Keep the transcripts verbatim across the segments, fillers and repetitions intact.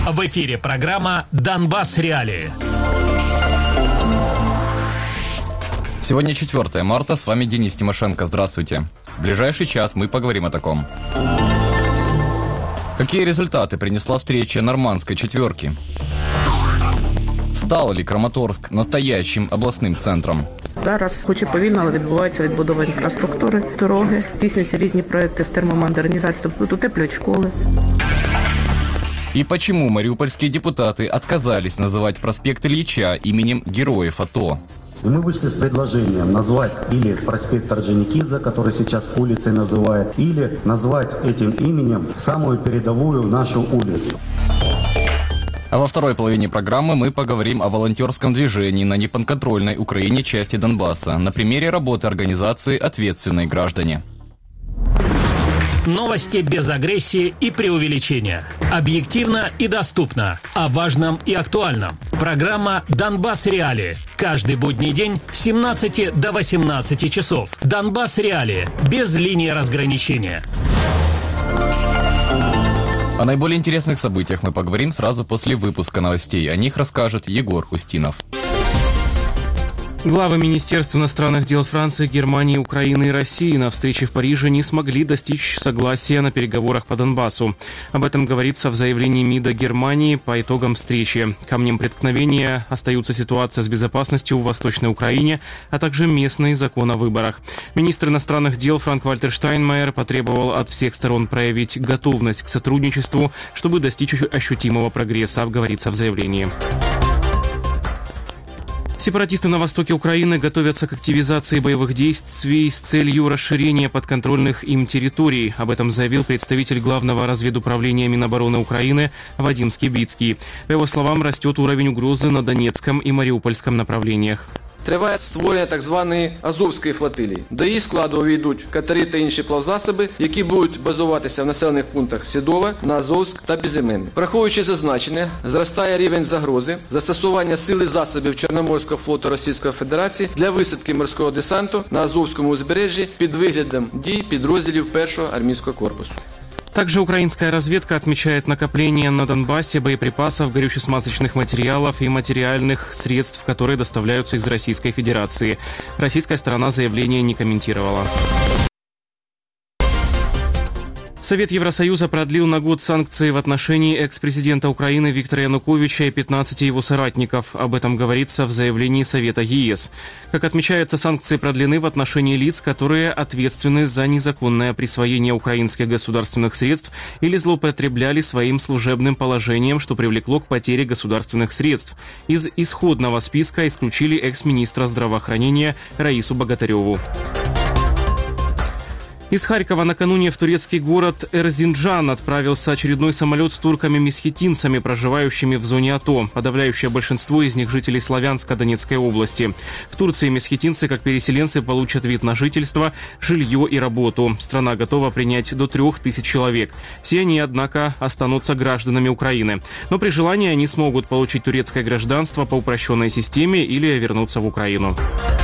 В эфире программа «Донбасс. Реалии». Сегодня четвёртое марта, с вами Денис Тимошенко. Здравствуйте. В ближайший час мы поговорим о таком. Какие результаты принесла встреча нормандской четверки? Стал ли Краматорськ настоящим обласним центром? Зараз, хоч і повільно, але відбувається відбудова інфраструктури, дороги, здійснюються різні проекти з термомодернізації, тобто утеплюють школи. И почему мариупольские депутаты отказались называть проспект Ильича именем героев АТО? И мы вышли с предложением назвать или проспект Орджоникидзе, который сейчас улицей называют, или назвать этим именем самую передовую нашу улицу. А во второй половине программы мы поговорим о волонтерском движении на неподконтрольной Украине части Донбасса на примере работы организации «Ответственные граждане». Новости без агрессии и преувеличения. Объективно и доступно. О важном и актуальном. Программа «Донбасс. Реалии». Каждый будний день с семнадцати до восемнадцати часов. «Донбасс. Реалии». Без линии разграничения. О наиболее интересных событиях мы поговорим сразу после выпуска новостей. О них расскажет Егор Устинов. Главы Министерств иностранных дел Франции, Германии, Украины и России на встрече в Париже не смогли достичь согласия на переговорах по Донбассу. Об этом говорится в заявлении МИДа Германии по итогам встречи. Камнем преткновения остаются ситуация с безопасностью в Восточной Украине, а также местный закон о выборах. Министр иностранных дел Франк-Вальтер Штайнмайер потребовал от всех сторон проявить готовность к сотрудничеству, чтобы достичь ощутимого прогресса, говорится в заявлении. Сепаратисты на востоке Украины готовятся к активизации боевых действий с целью расширения подконтрольных им территорий. Об этом заявил представитель Главного разведуправления Минобороны Украины Вадим Скибицкий. По его словам, растет уровень угрозы на Донецком и Мариупольском направлениях. Триває створення так званої Азовської флотилії. До її складу увійдуть катери та інші плавзасоби, які будуть базуватися в населених пунктах Сідова, на Азовськ та Безіменне. Враховуючи зазначене, зростає рівень загрози застосування сил і засобів Чорноморського флоту Російської Федерації для висадки морського десанту на Азовському узбережжі під виглядом дій підрозділів першого армійського корпусу. Также украинская разведка отмечает накопление на Донбассе боеприпасов, горюче-смазочных материалов и материальных средств, которые доставляются из Российской Федерации. Российская сторона заявление не комментировала. Совет Евросоюза продлил на год санкции в отношении экс-президента Украины Виктора Януковича и пятнадцати его соратников. Об этом говорится в заявлении Совета ЕС. Как отмечается, санкции продлены в отношении лиц, которые ответственны за незаконное присвоение украинских государственных средств или злоупотребляли своим служебным положением, что привлекло к потере государственных средств. Из исходного списка исключили экс-министра здравоохранения Раису Богатыреву. Из Харькова накануне в турецкий город Эрзинджан отправился очередной самолет с турками-месхетинцами, проживающими в зоне АТО. Подавляющее большинство из них жители Славянска Донецкой области. В Турции месхетинцы, как переселенцы, получат вид на жительство, жилье и работу. Страна готова принять до трех тысяч человек. Все они, однако, останутся гражданами Украины. Но при желании они смогут получить турецкое гражданство по упрощенной системе или вернуться в Украину.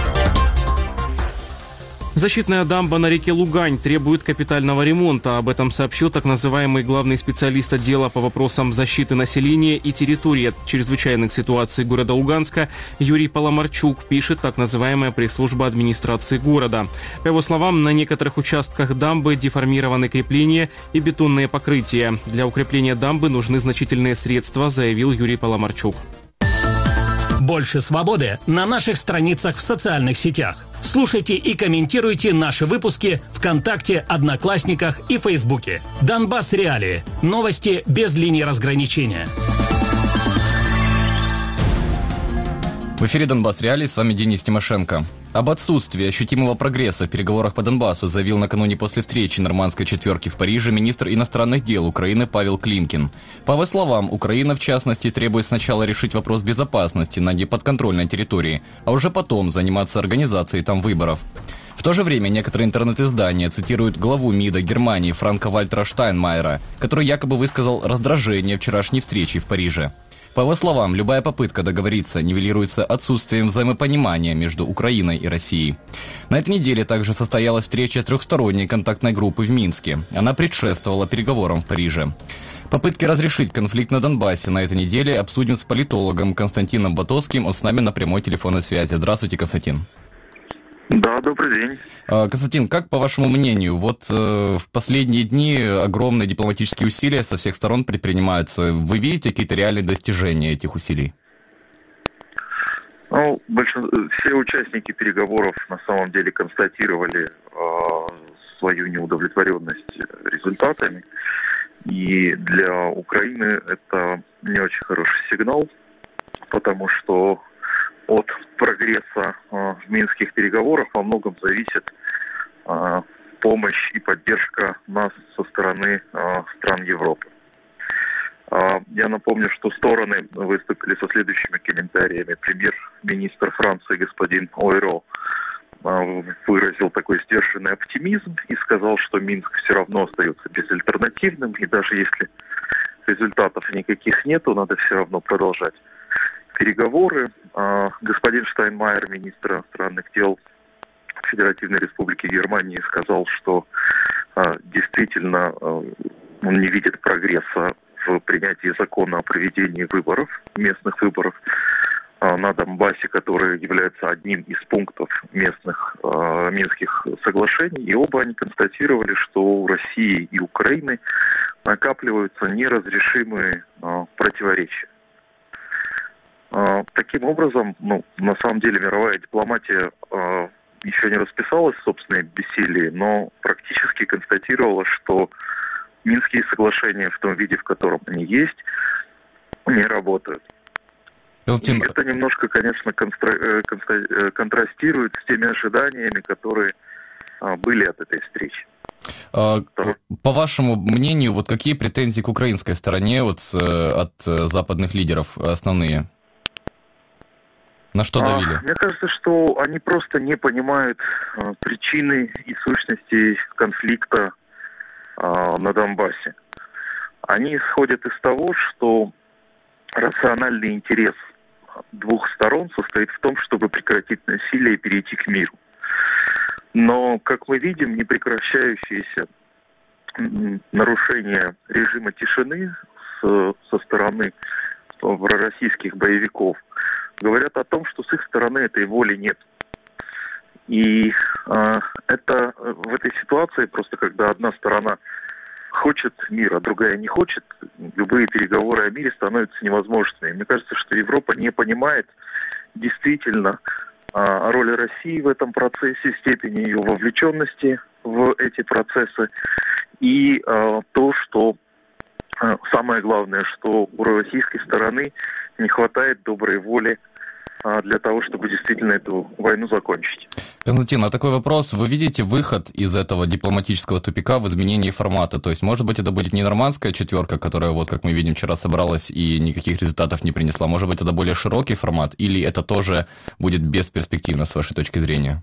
Защитная дамба на реке Лугань требует капитального ремонта. Об этом сообщил так называемый главный специалист отдела по вопросам защиты населения и территории от чрезвычайных ситуаций города Луганска Юрий Паламарчук, пишет так называемая пресс-служба администрации города. По его словам, на некоторых участках дамбы деформированы крепления и бетонные покрытия. Для укрепления дамбы нужны значительные средства, заявил Юрий Паламарчук. Больше свободы на наших страницах в социальных сетях. Слушайте и комментируйте наши выпуски ВКонтакте, Одноклассниках и Фейсбуке. «Донбасс. Реалии». Новости без линии разграничения. В эфире «Донбасс. Реалии», с вами Денис Тимошенко. Об отсутствии ощутимого прогресса в переговорах по Донбассу заявил накануне после встречи нормандской четверки в Париже министр иностранных дел Украины Павел Климкин. По его словам, Украина, в частности, требует сначала решить вопрос безопасности на неподконтрольной территории, а уже потом заниматься организацией там выборов. В то же время некоторые интернет-издания цитируют главу МИДа Германии Франка-Вальтера Штайнмайера, который якобы высказал раздражение вчерашней встречи в Париже. По его словам, любая попытка договориться нивелируется отсутствием взаимопонимания между Украиной и Россией. На этой неделе также состоялась встреча трехсторонней контактной группы в Минске. Она предшествовала переговорам в Париже. Попытки разрешить конфликт на Донбассе на этой неделе обсудим с политологом Константином Ботовским. Он с нами на прямой телефонной связи. Здравствуйте, Константин. Да, добрый день. Константин, как по вашему мнению, вот э, в последние дни огромные дипломатические усилия со всех сторон предпринимаются. Вы видите какие-то реальные достижения этих усилий? Ну, большинство, все участники переговоров на самом деле констатировали э, свою неудовлетворенность результатами. И для Украины это не очень хороший сигнал, потому что от прогресса э, в минских переговорах во многом зависит э, помощь и поддержка нас со стороны э, стран Европы. Э, я напомню, что стороны выступили со следующими комментариями. Премьер-министр Франции господин Ойро э, выразил такой сдержанный оптимизм и сказал, что Минск все равно остается безальтернативным, и даже если результатов никаких нету, надо все равно продолжать переговоры. Господин Штайнмайер, министр иностранных дел Федеративной Республики Германии, сказал, что действительно он не видит прогресса в принятии закона о проведении выборов, местных выборов на Донбассе, которые являются одним из пунктов местных Минских соглашений. И оба они констатировали, что у России и Украины накапливаются неразрешимые противоречия. Таким образом, ну, на самом деле мировая дипломатия э, еще не расписалась в собственной бессилии, но практически констатировала, что Минские соглашения в том виде, в котором они есть, не работают. И это немножко, конечно, констра... констра... контрастирует с теми ожиданиями, которые э, были от этой встречи. По вашему мнению, вот какие претензии к украинской стороне вот, от западных лидеров основные? На что давили? А, мне кажется, что они просто не понимают а, причины и сущности конфликта а, на Донбассе. Они исходят из того, что рациональный интерес двух сторон состоит в том, чтобы прекратить насилие и перейти к миру. Но, как мы видим, непрекращающиеся нарушения режима тишины с, со стороны пророссийских боевиков говорят о том, что с их стороны этой воли нет. И э, это в этой ситуации просто, когда одна сторона хочет мира, а другая не хочет, любые переговоры о мире становятся невозможными. Мне кажется, что Европа не понимает действительно э, роли России в этом процессе, степени ее вовлеченности в эти процессы и э, то, что э, самое главное, что у российской стороны не хватает доброй воли а, для того, чтобы действительно эту войну закончить. Константин, а такой вопрос. Вы видите выход из этого дипломатического тупика в изменении формата? То есть, может быть, это будет не нормандская четверка, которая, вот как мы видим, вчера собралась и никаких результатов не принесла. Может быть, это более широкий формат? Или это тоже будет бесперспективно, с вашей точки зрения?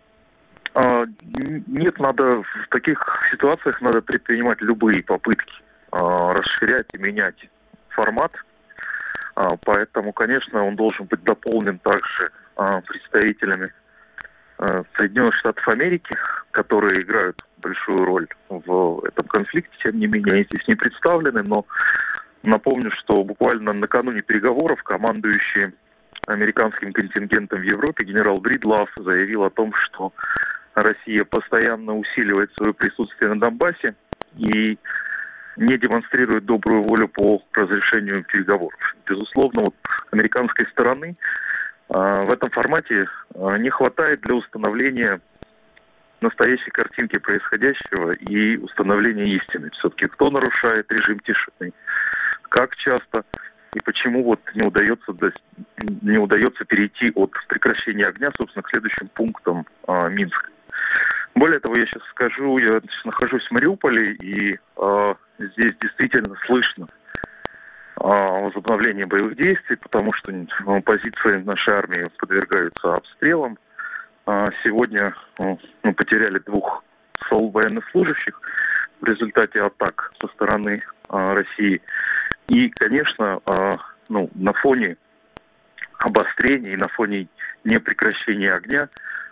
А, нет, надо в таких ситуациях надо предпринимать любые попытки а, расширять и менять формат. А, поэтому, конечно, он должен быть дополнен также а, представителями а, Соединенных Штатов Америки, которые играют большую роль в этом конфликте. Тем не менее, они здесь не представлены, но напомню, что буквально накануне переговоров командующий американским контингентом в Европе генерал Бридлав заявил о том, что Россия постоянно усиливает свое присутствие на Донбассе и не демонстрирует добрую волю по разрешению переговоров. Безусловно, вот американской стороны а, в этом формате а, не хватает для установления настоящей картинки происходящего и установления истины. Все-таки кто нарушает режим тишины, как часто и почему вот не удается, не удается перейти от прекращения огня, собственно, к следующим пунктам а, Минска. Более того, я сейчас скажу, я нахожусь в Мариуполе, и э, здесь действительно слышно э, возобновление боевых действий, потому что э, позиции нашей армии подвергаются обстрелам. Э, сегодня э, мы потеряли двух военнослужащих в результате атак со стороны э, России. И, конечно, э, ну, на фоне обострения и на фоне непрекращения огня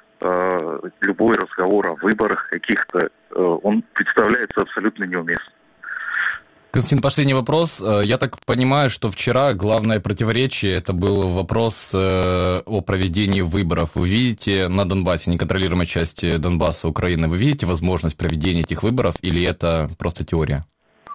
любой разговор о выборах каких-то, он представляется абсолютно неуместным. Константин, последний вопрос. Я так понимаю, что вчера главное противоречие это был вопрос о проведении выборов. Вы видите на Донбассе, неконтролируемой части Донбасса Украины, вы видите возможность проведения этих выборов или это просто теория?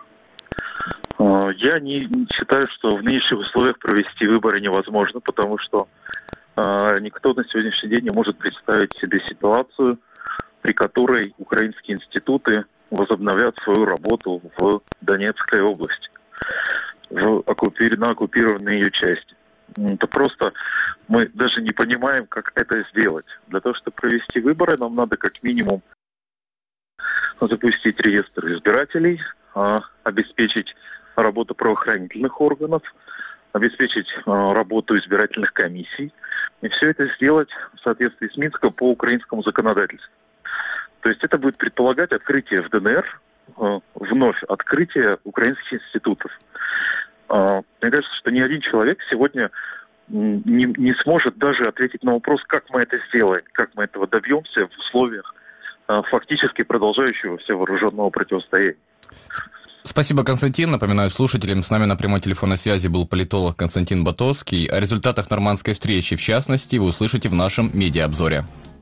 Я не считаю, что в нынешних условиях провести выборы невозможно, потому что никто на сегодняшний день не может представить себе ситуацию, при которой украинские институты возобновят свою работу в Донецкой области, в оккупи... на оккупированной ее части. Это просто мы даже не понимаем, как это сделать. Для того, чтобы провести выборы, нам надо как минимум запустить реестр избирателей, обеспечить работу правоохранительных органов, обеспечить работу избирательных комиссий. И все это сделать в соответствии с Минском по украинскому законодательству. То есть это будет предполагать открытие в ДНР, вновь открытие украинских институтов. Мне кажется, что ни один человек сегодня не, не сможет даже ответить на вопрос, как мы это сделаем, как мы этого добьемся в условиях фактически продолжающегося вооруженного противостояния. Спасибо, Константин. Напоминаю слушателям, с нами на прямой телефонной связи был политолог Константин Ботовский. О результатах нормандской встречи, в частности, вы услышите в нашем медиаобзоре.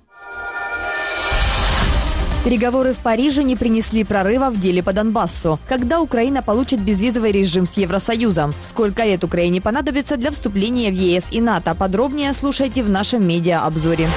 Переговоры в Париже не принесли прорыва в деле по Донбассу. Когда Украина получит безвизовый режим с Евросоюзом? Сколько лет Украине понадобится для вступления в ЕС и НАТО? Подробнее слушайте в нашем медиаобзоре.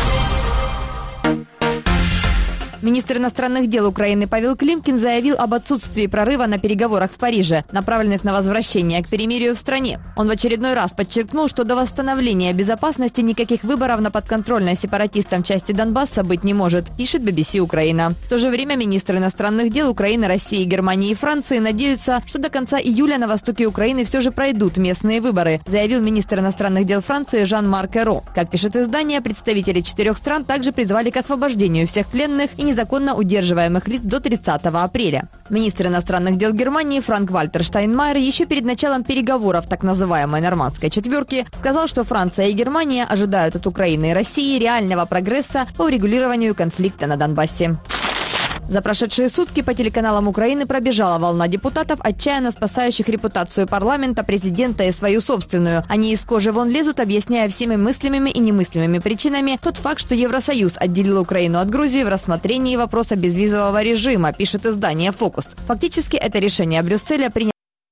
Министр иностранных дел Украины Павел Климкин заявил об отсутствии прорыва на переговорах в Париже, направленных на возвращение к перемирию в стране. Он в очередной раз подчеркнул, что до восстановления безопасности никаких выборов на подконтрольной сепаратистам части Донбасса быть не может, пишет би би си Украина. В то же время министры иностранных дел Украины, России, Германии и Франции надеются, что до конца июля на востоке Украины все же пройдут местные выборы, заявил министр иностранных дел Франции Жан-Марк Эро. Как пишет издание, представители четырех стран также призвали к освобождению всех пленных и незаконно удерживаемых лиц до тридцатого апреля. Министр иностранных дел Германии Франк-Вальтер Штайнмайер еще перед началом переговоров так называемой нормандской четверки сказал, что Франция и Германия ожидают от Украины и России реального прогресса по урегулированию конфликта на Донбассе. За прошедшие сутки по телеканалам Украины пробежала волна депутатов, отчаянно спасающих репутацию парламента, президента и свою собственную. Они из кожи вон лезут, объясняя всеми мыслимыми и немыслимыми причинами тот факт, что Евросоюз отделил Украину от Грузии в рассмотрении вопроса безвизового режима, пишет издание «Фокус». Фактически это решение Брюсселя принято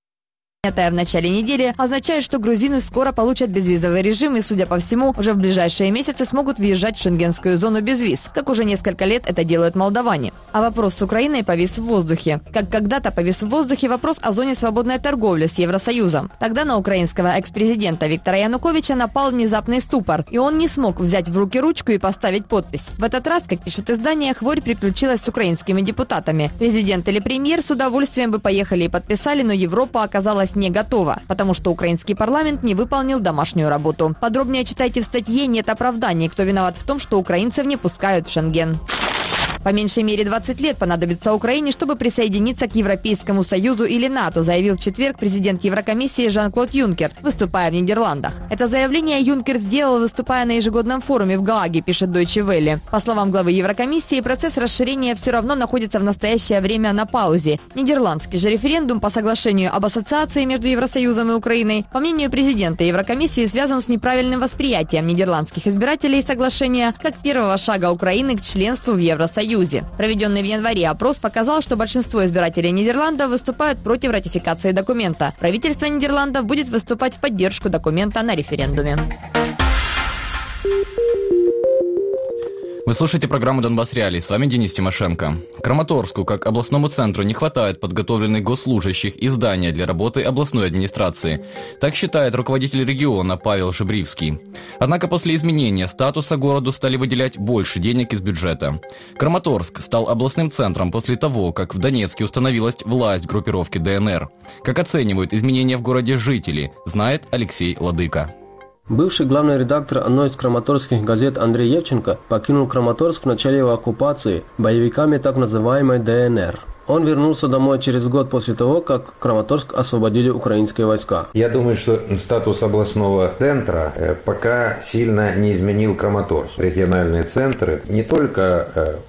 в начале недели, означает, что грузины скоро получат безвизовый режим и, судя по всему, уже в ближайшие месяцы смогут въезжать в шенгенскую зону без виз, как уже несколько лет это делают молдаване. А вопрос с Украиной повис в воздухе. Как когда-то повис в воздухе вопрос о зоне свободной торговли с Евросоюзом. Тогда на украинского экс-президента Виктора Януковича напал внезапный ступор, и он не смог взять в руки ручку и поставить подпись. В этот раз, как пишет издание, хворь приключилась с украинскими депутатами. Президент или премьер с удовольствием бы поехали и подписали, но Европа оказалась не готова, потому что украинский парламент не выполнил домашнюю работу. Подробнее читайте в статье «Нет оправданий, кто виноват в том, что украинцев не пускают в Шенген». По меньшей мере двадцать лет понадобится Украине, чтобы присоединиться к Европейскому Союзу или НАТО, заявил в четверг президент Еврокомиссии Жан-Клод Юнкер, выступая в Нидерландах. Это заявление Юнкер сделал, выступая на ежегодном форуме в Гааге, пишет Deutsche Welle. По словам главы Еврокомиссии, процесс расширения все равно находится в настоящее время на паузе. Нидерландский же референдум по соглашению об ассоциации между Евросоюзом и Украиной, по мнению президента Еврокомиссии, связан с неправильным восприятием нидерландских избирателей соглашения как первого шага Украины к членству в Евросоюзе. Проведенный в январе опрос показал, что большинство избирателей Нидерландов выступают против ратификации документа. Правительство Нидерландов будет выступать в поддержку документа на референдуме. Вы слушаете программу «Донбасс Реалии». С вами Денис Тимошенко. Краматорску, как областному центру, не хватает подготовленных госслужащих и здания для работы областной администрации. Так считает руководитель региона Павел Жебривский. Однако после изменения статуса городу стали выделять больше денег из бюджета. Краматорск стал областным центром после того, как в Донецке установилась власть группировки ДНР. Как оценивают изменения в городе жители, знает Алексей Ладыка. Бывший главный редактор одной из краматорских газет Андрей Евченко покинул Краматорск в начале его оккупации боевиками так называемой ДНР. Он вернулся домой через год после того, как Краматорск освободили украинские войска. Я думаю, что статус областного центра пока сильно не изменил Краматорск. Региональные центры не только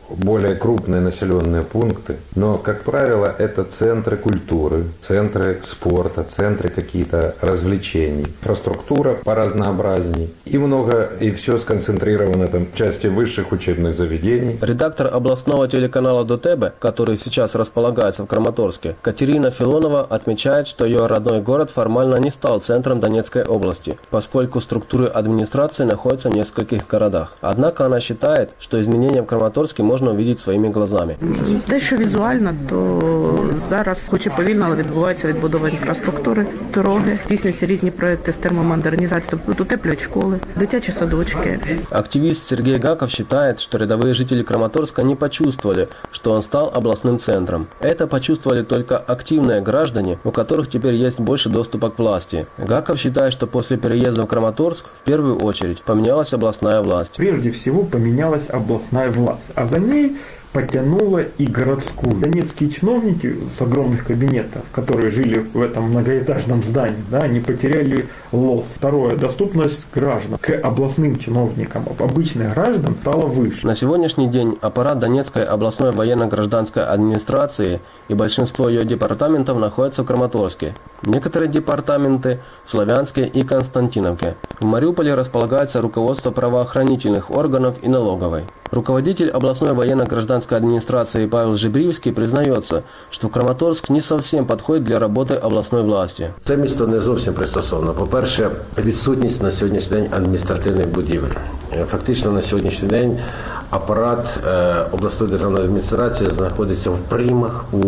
более крупные населенные пункты, но, как правило, это центры культуры, центры спорта, центры какие-то развлечений. Инфраструктура поразнообразней. И много, и все сконцентрировано там в части высших учебных заведений. Редактор областного телеканала ДОТЕБе, который сейчас располагается в Краматорске, Катерина Филонова отмечает, что ее родной город формально не стал центром Донецкой области, поскольку структуры администрации находятся в нескольких городах. Однако она считает, что изменения в Краматорске можно увидеть своими глазами. Те, що візуально, то зараз, хоч і повільно, але відбувається відбудова інфраструктури, дороги, здійснюються різні проекти з термомодернізації, тобто утеплюють школи, дитячі садочки. Активист Сергей Гаков считает, что рядовые жители Краматорска не почувствовали, что он стал областным центром. Это почувствовали только активные граждане, у которых теперь есть больше доступа к власти. Гаков считает, что после переезда в Краматорск в первую очередь поменялась областная власть. Прежде всего поменялась областная власть, а за ней потянула и городскую. Донецкие чиновники с огромных кабинетов, которые жили в этом многоэтажном здании, да, они потеряли лос. Второе, доступность граждан к областным чиновникам, обычных граждан стала выше. На сегодняшний день аппарат Донецкой областной военно-гражданской администрации и большинство ее департаментов находятся в Краматорске. Некоторые департаменты в Славянске и Константиновке. В Мариуполе располагается руководство правоохранительных органов и налоговой. Руководитель областной военно-гражданской администрации Павел Жебрівський признается, что Краматорск не совсем подходит для роботи обласної власті. Це місто не зовсім пристосовано. По-перше, відсутність на сьогоднішній день адміністративних будівель. Фактично на сьогоднішній день апарат е, обласної державної адміністрації знаходиться в приймах у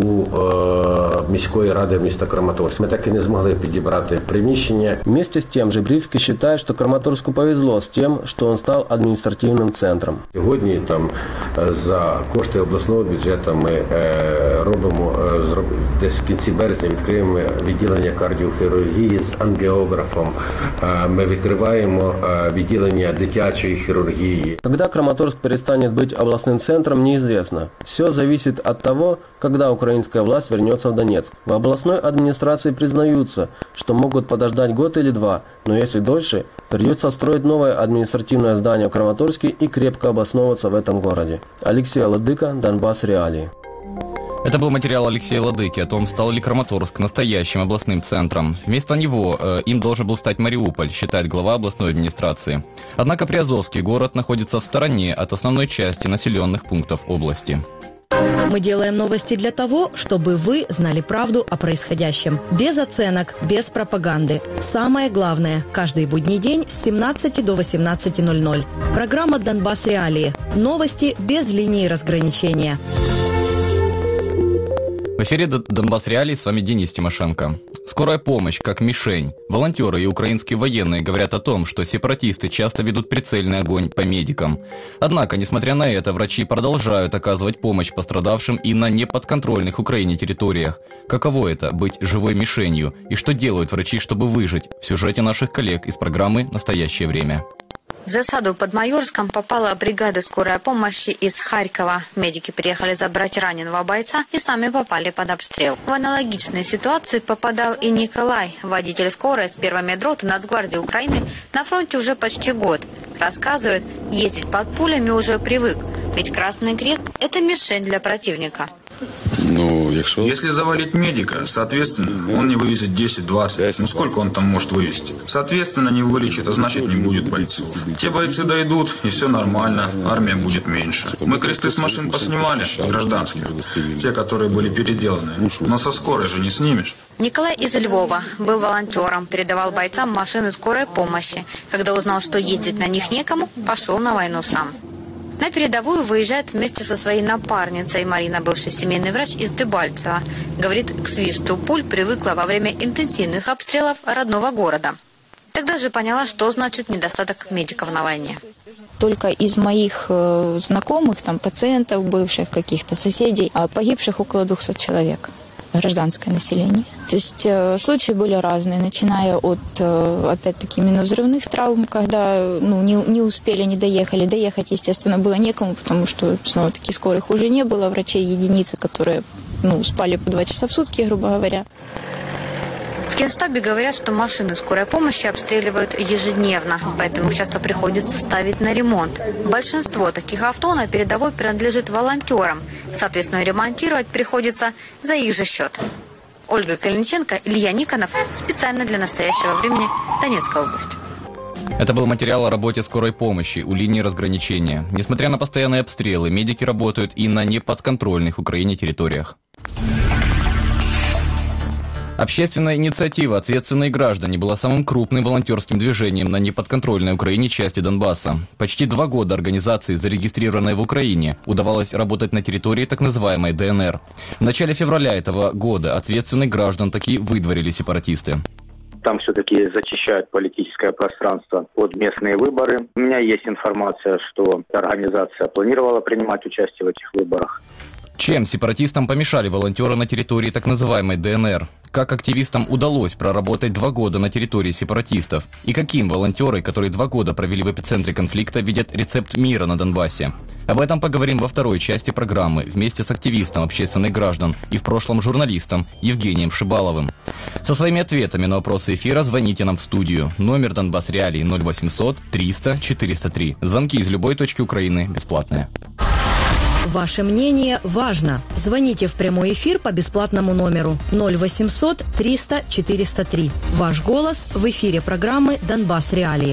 е, міської ради міста Краматорськ. Ми так і не змогли підібрати приміщення. Вместе с тем Жебрівський считает, что Краматорску повезло с тем, что он стал административным центром. Сьогодні там за кошти обласного бюджету ми е, робимо, е, десь в кінці березня відкриємо відділення кардіохірургії з ангіографом. Е, ми відкриваємо е, відділення дитячої хирургии. Когда Краматорск перестанет быть областным центром, неизвестно. Все зависит от того, когда украинская власть вернется в Донецк. В областной администрации признаются, что могут подождать год или два, но если дольше, придется строить новое административное здание в Краматорске и крепко обосновываться в этом городе. Алексей Ладыка, Донбасс Реалии. Это был материал Алексея Ладыки о том, стал ли Краматорск настоящим областным центром. Вместо него э, им должен был стать Мариуполь, считает глава областной администрации. Однако Приазовский город находится в стороне от основной части населенных пунктов области. Мы делаем новости для того, чтобы вы знали правду о происходящем. Без оценок, без пропаганды. Самое главное – каждый будний день с семнадцати до восемнадцати ноль-ноль. Программа «Донбасс Реалии». Новости без линии разграничения. В эфире «Донбасс Реалии», с вами Денис Тимошенко. Скорая помощь как мишень. Волонтеры и украинские военные говорят о том, что сепаратисты часто ведут прицельный огонь по медикам. Однако, несмотря на это, врачи продолжают оказывать помощь пострадавшим и на неподконтрольных Украине территориях. Каково это – быть живой мишенью? И что делают врачи, чтобы выжить? В сюжете наших коллег из программы «Настоящее время». В засаду под Майорском попала бригада скорой помощи из Харькова. Медики приехали забрать раненого бойца и сами попали под обстрел. В аналогичные ситуации попадал и Николай, водитель скорой с первой медроты Нацгвардии Украины, на фронте уже почти год. Рассказывает, ездить под пулями уже привык, ведь Красный Крест – это мишень для противника. Ну, якщо... Если завалить медика, соответственно, он не вывезет десять-двадцать. Ну, сколько он там может вывести? Соответственно, не вылечит, а значит, не будет бойцов. Те бойцы дойдут, и все нормально, армия будет меньше. Мы кресты с машин поснимали, с гражданских, те, которые были переделаны. Но со скорой же не снимешь. Николай из Львова был волонтером, передавал бойцам машины скорой помощи. Когда узнал, что ездить на них некому, пошел на войну сам. На передовую выезжает вместе со своей напарницей. Марина, бывший семейный врач из Дебальцева. Говорит, к свисту пуль привыкла во время интенсивных обстрелов родного города. Тогда же поняла, что значит недостаток медиков на войне. Только из моих э, знакомых, там, пациентов, бывших каких-то соседей, погибших около двухсот человек. Гражданское население. То есть э, случаи были разные, начиная от, э, опять-таки, именно взрывных травм, когда ну, не, не успели, не доехали. Доехать, естественно, было некому, потому что, снова-таки, скорых уже не было, врачей единицы, которые ну, спали по два часа в сутки, грубо говоря. В В Генштабе говорят, что машины скорой помощи обстреливают ежедневно, поэтому их часто приходится ставить на ремонт. Большинство таких авто на передовой принадлежит волонтерам. Соответственно, ремонтировать приходится за их же счет. Ольга Калиниченко, Илья Никонов. Специально для настоящего времени. Донецкая область. Это был материал о работе скорой помощи у линии разграничения. Несмотря на постоянные обстрелы, медики работают и на неподконтрольных Украине территориях. Общественная инициатива «Ответственные граждане» была самым крупным волонтерским движением на неподконтрольной Украине части Донбасса. Почти два года организации, зарегистрированной в Украине, удавалось работать на территории так называемой ДНР. В начале февраля этого года ответственных граждан таки выдворили сепаратисты. Там все-таки зачищают политическое пространство под местные выборы. У меня есть информация, что организация планировала принимать участие в этих выборах. Чем сепаратистам помешали волонтеры на территории так называемой ДНР? Как активистам удалось проработать два года на территории сепаратистов? И каким волонтеры, которые два года провели в эпицентре конфликта, видят рецепт мира на Донбассе? Об этом поговорим во второй части программы вместе с активистом общественных граждан и в прошлом журналистом Евгением Шибаловым. Со своими ответами на вопросы эфира звоните нам в студию. Номер Донбасс Реалии ноль восемьсот триста четыреста три. Звонки из любой точки Украины бесплатные. Ваше мнение важно. Звоните в прямой эфир по бесплатному номеру ноль восемьсот триста четыреста три. Ваш голос в эфире программы «Донбасс Реалии».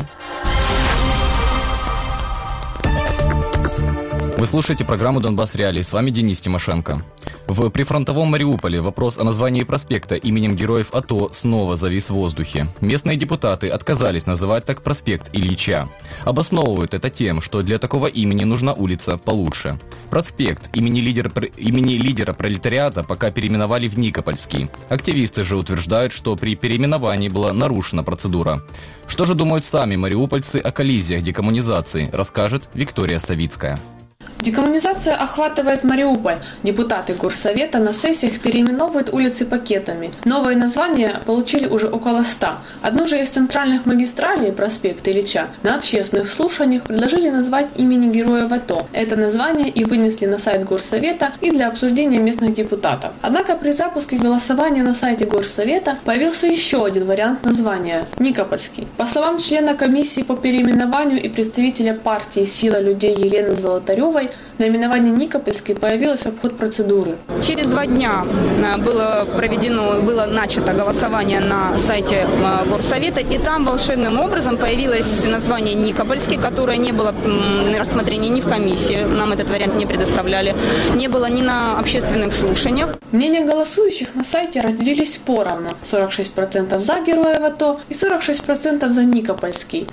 Вы слушаете программу «Донбасс Реалии». С вами Денис Тимошенко. В прифронтовом Мариуполе вопрос о названии проспекта именем героев АТО снова завис в воздухе. Местные депутаты отказались называть так проспект Ильича. Обосновывают это тем, что для такого имени нужна улица получше. Проспект имени лидера, имени лидера пролетариата пока переименовали в Никопольский. Активисты же утверждают, что при переименовании была нарушена процедура. Что же думают сами мариупольцы о коллизиях декоммунизации, расскажет Виктория Савицкая. Декоммунизация охватывает Мариуполь. Депутаты Горсовета на сессиях переименовывают улицы пакетами. Новые названия получили уже около ста. Одну же из центральных магистралей, проспект Ильича, на общественных слушаниях предложили назвать имени героев АТО. Это название и вынесли на сайт Горсовета и для обсуждения местных депутатов. Однако при запуске голосования на сайте Горсовета появился еще один вариант названия – Никопольский. По словам члена комиссии по переименованию и представителя партии «Сила людей» Елены Золотаревой, наименование Никопольский появилось в обход процедуры. Через два дня было проведено, было начато голосование на сайте Горсовета, и там волшебным образом появилось название Никопольский, которое не было на рассмотрении ни в комиссии, нам этот вариант не предоставляли, не было ни на общественных слушаниях. Мнения голосующих на сайте разделились поровну. сорок шесть процентов за героев АТО и сорок шесть процентов за Никопольский.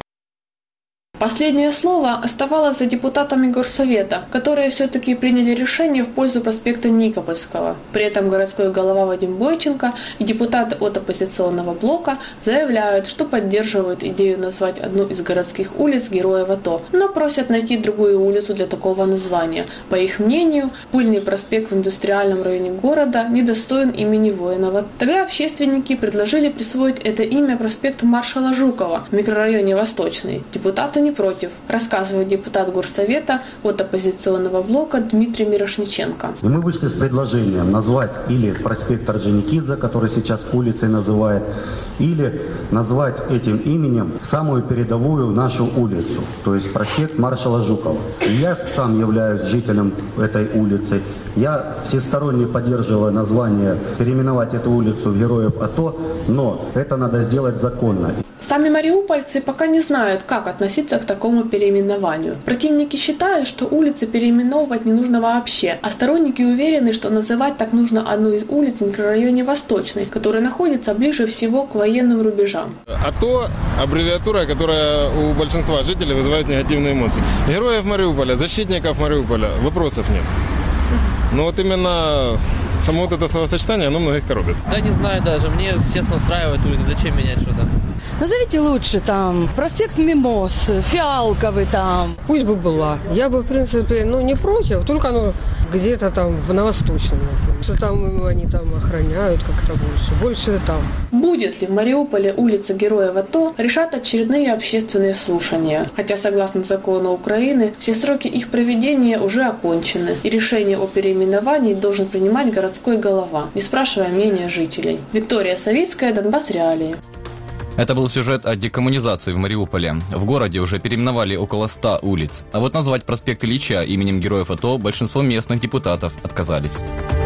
Последнее слово оставалось за депутатами Горсовета, которые все-таки приняли решение в пользу проспекта Никопольского. При этом городской голова Вадим Бойченко и депутаты от оппозиционного блока заявляют, что поддерживают идею назвать одну из городских улиц героев АТО, но просят найти другую улицу для такого названия. По их мнению, пыльный проспект в индустриальном районе города недостоин имени воинов. Тогда общественники предложили присвоить это имя проспекту маршала Жукова в микрорайоне Восточный. Депутаты не против, рассказывает депутат Горсовета от оппозиционного блока Дмитрий Мирошниченко. И мы вышли с предложением назвать или проспект Орджоникидзе, который сейчас улицей называют, или назвать этим именем самую передовую нашу улицу, то есть проспект маршала Жукова. И я сам являюсь жителем этой улицы. Я всесторонне поддерживаю название, переименовать эту улицу в Героев АТО, но это надо сделать законно. Сами мариупольцы пока не знают, как относиться к такому переименованию. Противники считают, что улицы переименовывать не нужно вообще, а сторонники уверены, что называть так нужно одну из улиц в микрорайоне Восточный, который находится ближе всего к военным рубежам. АТО – аббревиатура, которая у большинства жителей вызывает негативные эмоции. Героев Мариуполя, защитников Мариуполя вопросов нет. Но вот именно само вот это словосочетание, оно многих коробит. Да не знаю даже, мне честно устраивает улица, зачем менять что-то? Назовите лучше там проспект Мимоз, Фиалковый там. Пусть бы была. Я бы, в принципе, ну, не против, только ну, где-то там в Новосточном. Что там они там охраняют как-то больше. Больше там. Будет ли в Мариуполе улица Героев АТО, решат очередные общественные слушания. Хотя, согласно закону Украины, все сроки их проведения уже окончены, и решение о переименовании должен принимать городской голова, не спрашивая мнения жителей. Виктория Савицкая, Донбасс Реалии. Это был сюжет о декоммунизации в Мариуполе. В городе уже переименовали около ста улиц. А вот назвать проспект Ильича именем Героев АТО большинство местных депутатов отказались.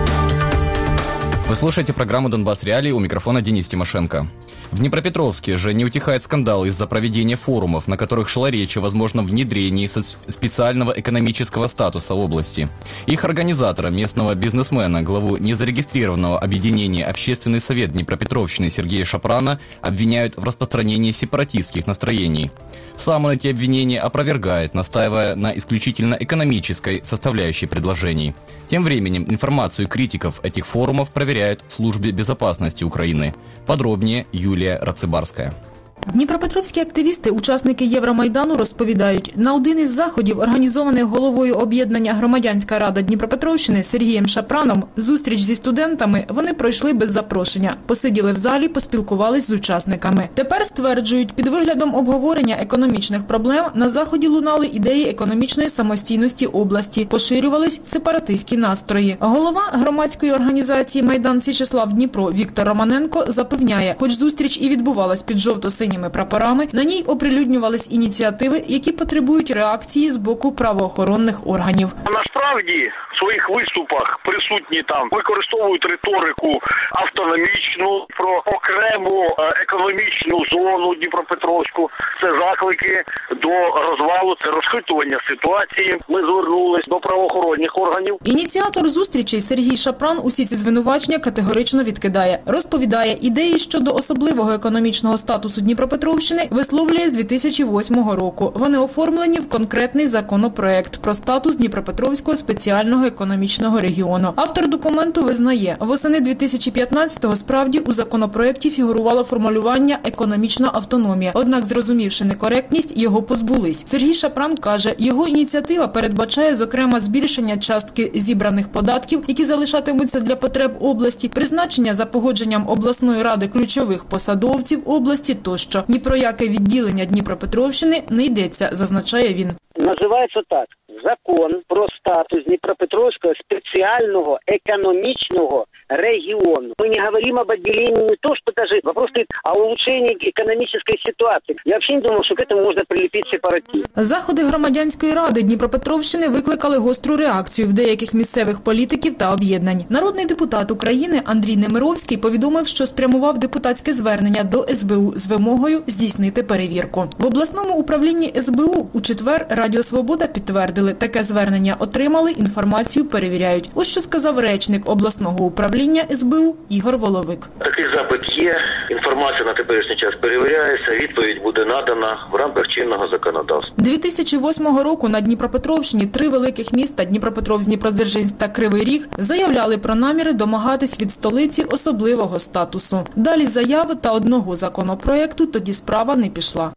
Вы слушаете программу «Донбасс Реалии», у микрофона Денис Тимошенко. В Днепропетровске же не утихает скандал из-за проведения форумов, на которых шла речь о возможном внедрении специального экономического статуса области. Их организатора, местного бизнесмена, главу незарегистрированного объединения «Общественный совет Днепропетровщины» Сергея Шапрана обвиняют в распространении сепаратистских настроений. Сам он эти обвинения опровергает, настаивая на исключительно экономической составляющей предложений. Тем временем информацию критиков этих форумов проверяют в Службе безопасности України. Подробніше Юлія Рацибарська. Дніпропетровські активісти, учасники Євромайдану, розповідають, на один із заходів, організованих головою об'єднання «Громадянська рада Дніпропетровщини» Сергієм Шапраном, зустріч зі студентами вони пройшли без запрошення. Посиділи в залі, поспілкувались з учасниками. Тепер, стверджують, під виглядом обговорення економічних проблем на заході лунали ідеї економічної самостійності області, поширювались сепаратистські настрої. Голова громадської організації «Майдан Січеслав Дніпро» Віктор Романенко запевняє, хоч зустріч і відбувалась під жовто-синім прапорами, на ній оприлюднювались ініціативи, які потребують реакції з боку правоохоронних органів. Насправді в своїх виступах присутні там використовують риторику автономічну, про окрему економічну зону Дніпропетровську. Це заклики до розвалу, це розхитування ситуації. Ми звернулись до правоохоронних органів. Ініціатор зустрічей Сергій Шапран усі ці звинувачення категорично відкидає. Розповідає, ідеї щодо особливого економічного статусу Дніпропетровщини висловлює з дві тисячі восьмого року. Вони оформлені в конкретний законопроект про статус Дніпропетровського спеціального економічного регіону. Автор документу визнає, восени дві тисячі п'ятнадцятого справді у законопроекті фігурувало формулювання «економічна автономія». Однак, зрозумівши некоректність, його позбулись. Сергій Шапран каже, його ініціатива передбачає, зокрема, збільшення частки зібраних податків, які залишатимуться для потреб області, призначення за погодженням обласної ради ключових посадовців області тощо. Ні про яке відділення Дніпропетровщини не йдеться, зазначає він. Називається так. Закон про статус Дніпропетровського спеціального економічного региону. Мы не говорим об отделении не то, что даже вопрос стоит о улучшении экономической ситуации. Я вообще не думал, что к этому можно прилепить сепаратизм. Заходи громадянської ради Дніпропетровщини викликали гостру реакцію в деяких місцевих політиків та об'єднань. Народний депутат України Андрій Немировський повідомив, що спрямував депутатське звернення до ес бе у з вимогою здійснити перевірку. В обласному управлінні ес бе у у четвер Радіо Свобода підтвердили, таке звернення отримали, інформацію перевіряють. Ось що сказав речник обласного управління ес бе у Ігор Воловик. Такий запит є, інформація на теперішній час перевіряється, відповідь буде надана в рамках чинного законодавства. дві тисячі восьмого року на Дніпропетровщині три великих міста Дніпропетровськ, Дніпродзержинськ та Кривий Ріг заявляли про наміри домагатись від столиці особливого статусу. Далі заяви та одного законопроекту тоді справа не пішла.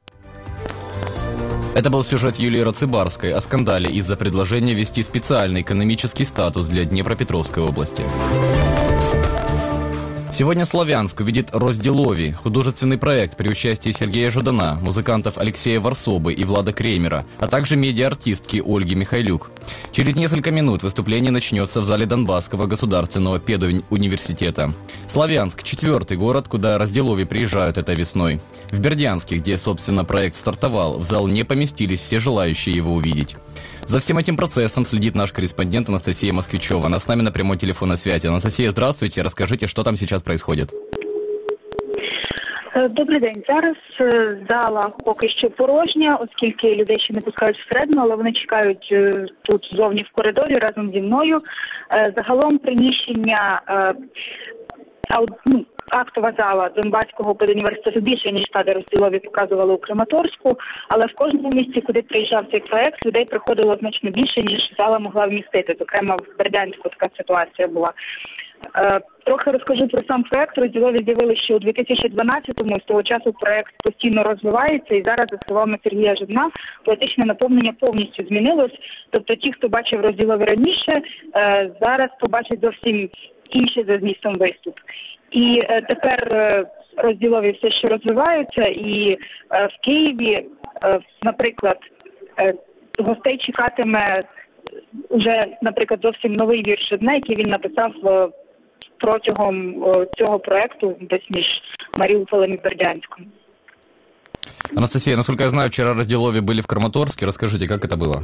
Это был сюжет Юлии Рацибарской о скандале из-за предложения ввести специальный экономический статус для Днепропетровской области. Сегодня Славянск увидит «Розділові» – художественный проект при участии Сергея Жадана, музыкантов Алексея Варсобы и Влада Кремера, а также медиа-артистки Ольги Михайлюк. Через несколько минут выступление начнется в зале Донбасского государственного педуниверситета. Славянск – четвертый город, куда «Розділові» приезжают этой весной. В Бердянске, где, собственно, проект стартовал, в зал не поместились все желающие его увидеть. За всем этим процессом следит наш корреспондент Анастасия Москвичева. Она с нами на прямой телефонной связи. Анастасия, здравствуйте. Расскажите, что там сейчас происходит. Добрий день. Зараз зала поки що порожня, оскільки людей ще не пускають всередину, але вони чекають тут зовні в коридорі разом зі мною. Загалом приміщення актова зала Донбаського педуніверситету більше, ніж та, де Розділові показували у Краматорську, але в кожному місці, куди приїжджав цей проект, людей приходило значно більше, ніж зала могла вмістити. Зокрема, в Бердянську така ситуація була. Трохи розкажу про сам проект. Розділові заявили, що у дві тисячі дванадцятому з того часу проект постійно розвивається, і зараз, за словами Сергія Жадана, поетичне наповнення повністю змінилось. Тобто ті, хто бачив розділові раніше, зараз побачать зовсім інший за змістом виступ. І тепер розділові все ще розвиваються, і в Києві, наприклад, гостей чекатиме вже, наприклад, зовсім новий вірш Жадана, який він написав протягом цього проекту десь між Маріуполем і Бердянськом. Анастасия, насколько я знаю, вчера Разделове были в Краматорске. Расскажите, как это было?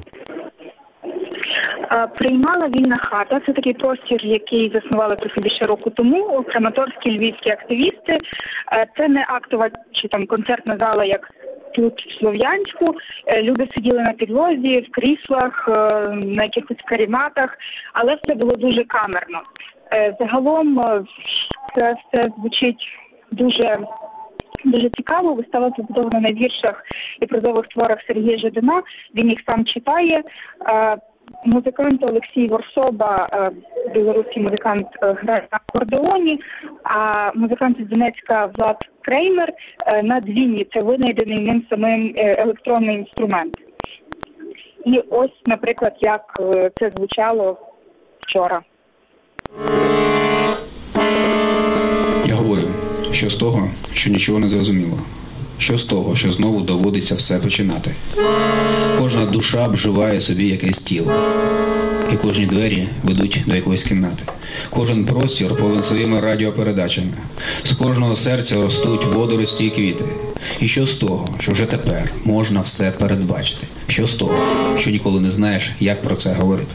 Приймала вільна хата. Це такий простір, який заснували трохи більше року тому. Краматорські львівські активісти. Це не актова чи там концертна зала, як тут в Слов'янську. Люди сиділи на підлозі, в кріслах, на якихось каріматах, але все було дуже камерно. Загалом це все звучить дуже, дуже цікаво. Вистава побудована на віршах і прозових творах Сергія Жадана. Він їх сам читає. Музикант Олексій Ворсоба, білоруський музикант, грає на акордеоні, а музикант з Донецька Влад Креймер на дзвіні. Це винайдений ним самим електронний інструмент. І ось, наприклад, як це звучало вчора. Я говорю, що з того, що нічого не зрозуміло. Що з того, що знову доводиться все починати. Кожна душа обживає собі якесь тіло. І кожні двері ведуть до якоїсь кімнати. Кожен простір повен своїми радіопередачами. З кожного серця ростуть водорості і квіти. І що з того, що вже тепер можна все передбачити? Що з того, що ніколи не знаєш, як про це говорити?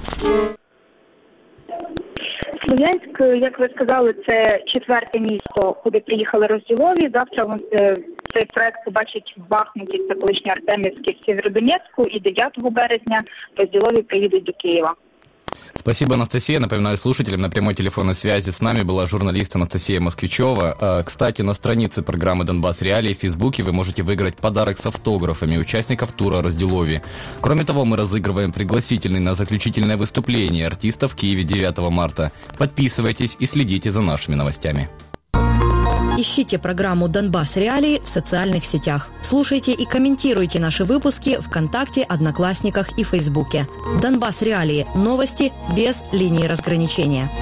Слов'янськ, як ви сказали, це четверте місто, куди приїхали Розділові. Завтра цей проект побачить в Бахмуті, це колишнє Артемівське, в Сєвєродонецьку, і дев'ятого березня Розділові приїдуть до Києва. Спасибо, Анастасия. Напоминаю слушателям, на прямой телефонной связи с нами была журналист Анастасия Москвичева. Кстати, на странице программы «Донбасс Реалии» в Фейсбуке вы можете выиграть подарок с автографами участников тура Разделове. Кроме того, мы разыгрываем пригласительный на заключительное выступление артиста в Киеве девятого марта. Подписывайтесь и следите за нашими новостями. Ищите программу «Донбасс Реалии» в социальных сетях. Слушайте и комментируйте наши выпуски ВКонтакте, Одноклассниках и Фейсбуке. «Донбасс Реалии» – новости без линии разграничения.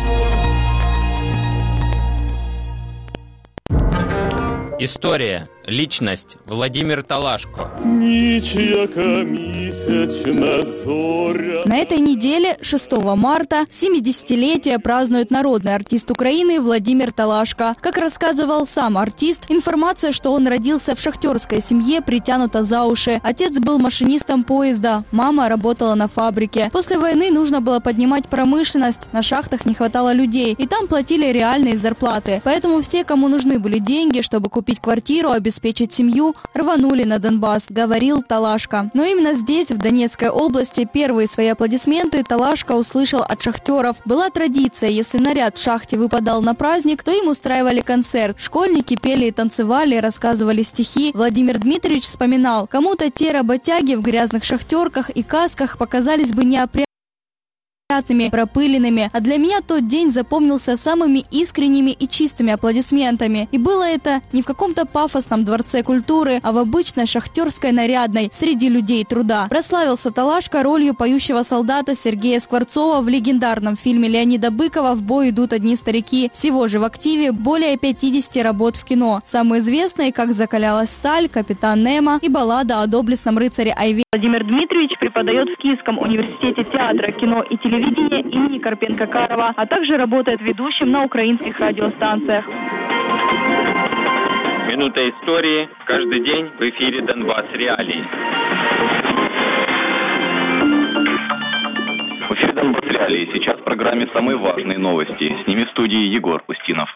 История. Личность. Владимир Талашко. На этой неделе, шестого марта, семидесятилетие празднует народный артист Украины Владимир Талашко. Как рассказывал сам артист, информация, что он родился в шахтерской семье, притянута за уши. Отец был машинистом поезда, мама работала на фабрике. После войны нужно было поднимать промышленность, на шахтах не хватало людей, и там платили реальные зарплаты. Поэтому все, кому нужны были деньги, чтобы купить квартиру, обеспечить семью, рванули на Донбасс, говорил Талашко. Но именно здесь, в Донецкой области, первые свои аплодисменты Талашко услышал от шахтеров. Была традиция, если наряд в шахте выпадал на праздник, то им устраивали концерт. Школьники пели и танцевали, рассказывали стихи. Владимир Дмитриевич вспоминал, кому-то те работяги в грязных шахтерках и касках показались бы неопрятными, пропыленными, а для меня тот день запомнился самыми искренними и чистыми аплодисментами. И было это не в каком-то пафосном дворце культуры, а в обычной шахтерской нарядной, среди людей труда. Прославился Талашко ролью поющего солдата Сергея Скворцова в легендарном фильме Леонида Быкова «В бой идут одни старики». Всего же в активе более пятидесяти работ в кино. Самые известные, как «Закалялась сталь», «Капитан Немо» и баллада о доблестном рыцаре Айве. Владимир Дмитриевич преподает в Киевском университете театра, кино и телевидения имени Карпенко-Карова, а также работает ведущим на украинских радиостанциях. Минута истории. Каждый день в эфире «Донбасс Реалии». В эфире «Донбасс Реалии». Сейчас в программе самые важные новости. С ними в студии Егор Устинов.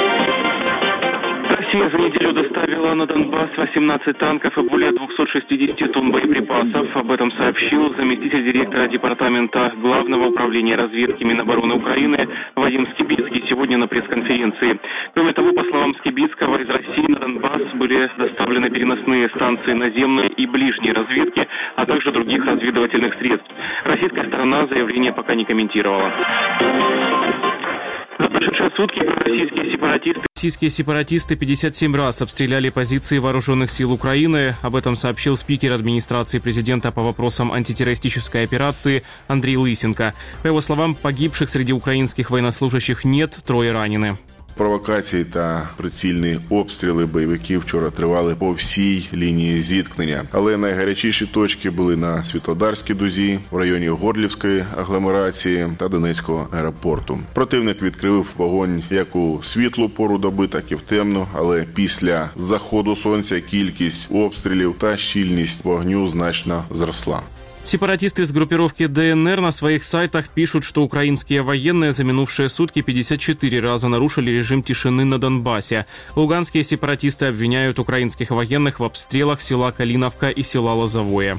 Россия за неделю доставила на Донбасс восемнадцать танков и более двухсот шестидесяти тонн боеприпасов. Об этом сообщил заместитель директора Департамента Главного управления разведки Минобороны Украины Вадим Скибицкий сегодня на пресс-конференции. Кроме того, по словам Скибицкого, из России на Донбасс были доставлены переносные станции наземной и ближней разведки, а также других разведывательных средств. Российская сторона заявление пока не комментировала. сутки российские сепаратисты Российские сепаратисты пятьдесят семь раз обстреляли позиции вооруженных сил Украины. Об этом сообщил спикер администрации президента по вопросам антитеррористической операции Андрей Лысенко. По его словам, погибших среди украинских военнослужащих нет, трое ранены. Провокації та прицільні обстріли бойовиків вчора тривали по всій лінії зіткнення. Але найгарячіші точки були на Світлодарській дузі, в районі Горлівської агломерації та Донецького аеропорту. Противник відкрив вогонь як у світлу пору доби, так і в темну, але після заходу сонця кількість обстрілів та щільність вогню значно зросла. Сепаратисты из группировки ДНР на своих сайтах пишут, что украинские военные за минувшие сутки пятьдесят четыре раза нарушили режим тишины на Донбассе. Луганские сепаратисты обвиняют украинских военных в обстрелах села Калиновка и села Лозовое.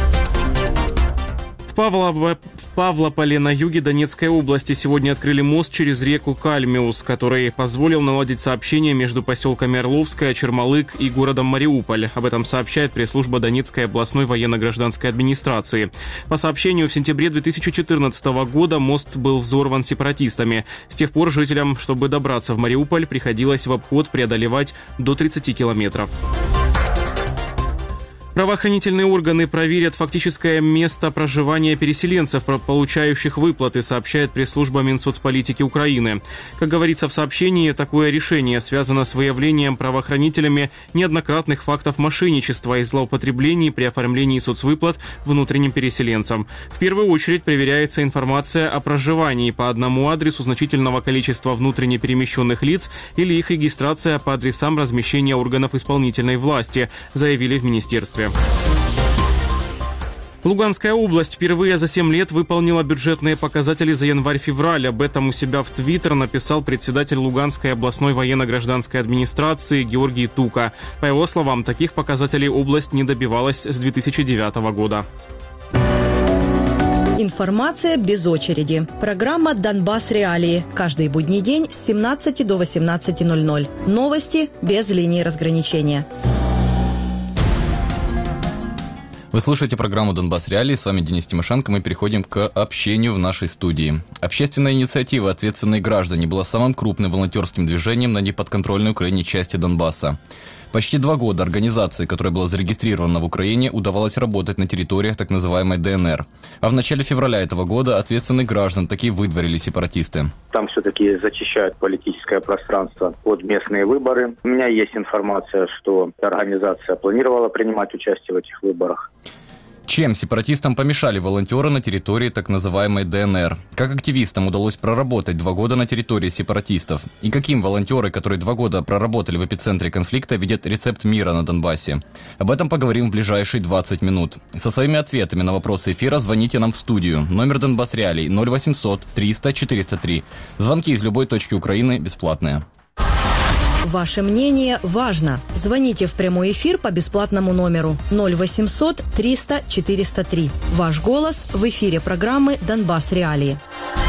В Павлово... В Павлополе на юге Донецкой области сегодня открыли мост через реку Кальмиус, который позволил наладить сообщение между поселками Орловская, Чермалык и городом Мариуполь. Об этом сообщает пресс-служба Донецкой областной военно-гражданской администрации. По сообщению, в сентябре две тысячи четырнадцатого года мост был взорван сепаратистами. С тех пор жителям, чтобы добраться в Мариуполь, приходилось в обход преодолевать до тридцати километров. Правоохранительные органы проверят фактическое место проживания переселенцев, получающих выплаты, сообщает пресс-служба Минсоцполитики Украины. Как говорится в сообщении, такое решение связано с выявлением правоохранителями неоднократных фактов мошенничества и злоупотреблений при оформлении соцвыплат внутренним переселенцам. В первую очередь проверяется информация о проживании по одному адресу значительного количества внутренне перемещенных лиц или их регистрация по адресам размещения органов исполнительной власти, заявили в министерстве. Луганская область впервые за семь лет выполнила бюджетные показатели за январь-февраль. Об этом у себя в Твиттер написал председатель Луганской областной военно-гражданской администрации Георгий Тука. По его словам, таких показателей область не добивалась с две тысячи девятого года. Информация без очереди. Программа «Донбасс. Реалии». Каждый будний день с семнадцати до восемнадцати ноль-ноль. Новости без линии разграничения. Вы слушаете программу «Донбасс. Реалии». С вами Денис Тимошенко. Мы переходим к общению в нашей студии. Общественная инициатива «Ответственные граждане» была самым крупным волонтерским движением на неподконтрольной Украине части Донбасса. Почти два года организации, которая была зарегистрирована в Украине, удавалось работать на территориях так называемой ДНР. А в начале февраля этого года ответственных граждан таки выдворили сепаратисты. Там все-таки зачищают политическое пространство под местные выборы. У меня есть информация, что организация планировала принимать участие в этих выборах. Чем сепаратистам помешали волонтеры на территории так называемой ДНР? Как активистам удалось проработать два года на территории сепаратистов? И каким волонтеры, которые два года проработали в эпицентре конфликта, видят рецепт мира на Донбассе? Об этом поговорим в ближайшие двадцать минут. Со своими ответами на вопросы эфира звоните нам в студию. Номер Донбасс Реалий ноль восемьсот триста четыреста три. Звонки из любой точки Украины бесплатные. Ваше мнение важно. Звоните в прямой эфир по бесплатному номеру ноль восемьсот триста четыреста три. Ваш голос в эфире программы «Донбасс. Реалии».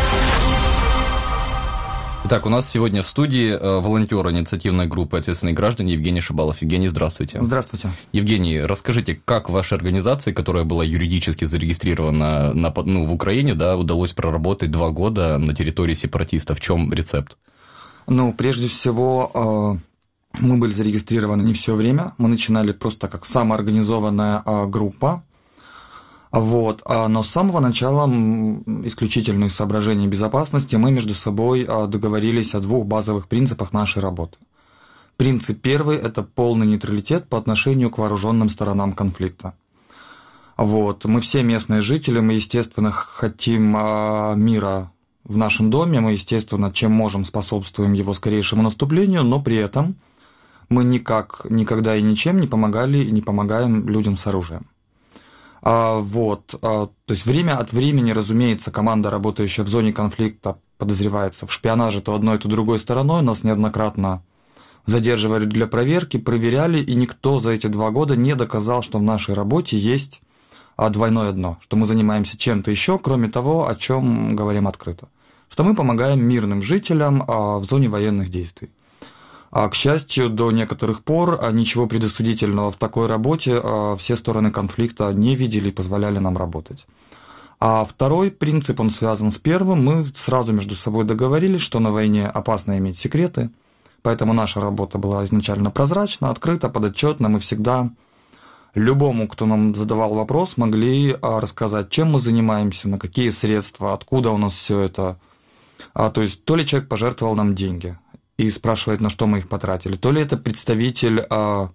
Итак, у нас сегодня в студии э, волонтер инициативной группы «Ответственные граждане» Евгений Шабалов. Евгений, здравствуйте. Здравствуйте. Евгений, расскажите, как вашей организации, которая была юридически зарегистрирована на, ну, в Украине, да, удалось проработать два года на территории сепаратистов? В чем рецепт? Ну, прежде всего, мы были зарегистрированы не все время. Мы начинали просто как самоорганизованная группа. Вот. Но с самого начала, исключительно из соображений безопасности, мы между собой договорились о двух базовых принципах нашей работы. Принцип первый – это полный нейтралитет по отношению к вооруженным сторонам конфликта. Вот. Мы все местные жители, мы, естественно, хотим мира в нашем доме, мы, естественно, чем можем, способствуем его скорейшему наступлению, но при этом мы никак, никогда и ничем не помогали и не помогаем людям с оружием. А, вот, а, то есть время от времени, разумеется, команда, работающая в зоне конфликта, подозревается в шпионаже то одной, то другой стороной, нас неоднократно задерживали для проверки, проверяли, и никто за эти два года не доказал, что в нашей работе есть двойное дно, что мы занимаемся чем-то еще, кроме того, о чем говорим открыто. Что мы помогаем мирным жителям в зоне военных действий. К счастью, до некоторых пор ничего предосудительного в такой работе все стороны конфликта не видели и позволяли нам работать. А второй принцип, он связан с первым. Мы сразу между собой договорились, что на войне опасно иметь секреты, поэтому наша работа была изначально прозрачна, открыта, подотчетна. Мы всегда любому, кто нам задавал вопрос, могли рассказать, чем мы занимаемся, на какие средства, откуда у нас все это. А, то есть то ли человек пожертвовал нам деньги и спрашивает, на что мы их потратили, то ли это представитель а,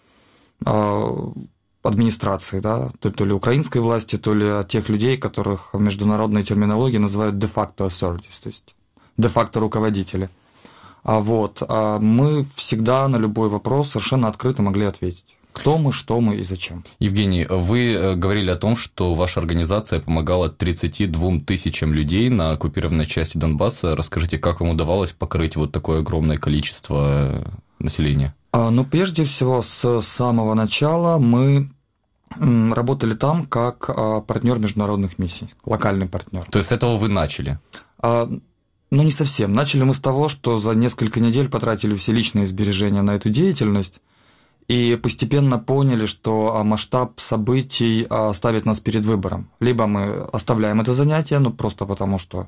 а, администрации, да, то, то ли украинской власти, то ли тех людей, которых в международной терминологии называют de-facto authorities, то есть де-факто руководители. А вот а мы всегда на любой вопрос совершенно открыто могли ответить. Кто мы, что мы и зачем. Евгений, вы говорили о том, что ваша организация помогала тридцати двум тысячам людей на оккупированной части Донбасса. Расскажите, как вам удавалось покрыть вот такое огромное количество населения? Ну, прежде всего, с самого начала мы работали там как партнер международных миссий, локальный партнер. То есть с этого вы начали? Ну, не совсем. Начали мы с того, что за несколько недель потратили все личные сбережения на эту деятельность и постепенно поняли, что масштаб событий ставит нас перед выбором. Либо мы оставляем это занятие, ну, просто потому что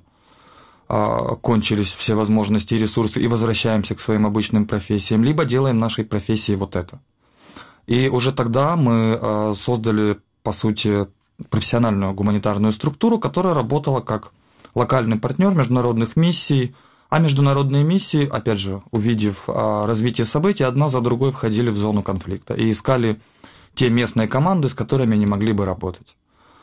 кончились все возможности и ресурсы, и возвращаемся к своим обычным профессиям, либо делаем нашей профессией вот это. И уже тогда мы создали, по сути, профессиональную гуманитарную структуру, которая работала как локальный партнер международных миссий, а международные миссии, опять же, увидев развитие событий, одна за другой входили в зону конфликта и искали те местные команды, с которыми они могли бы работать.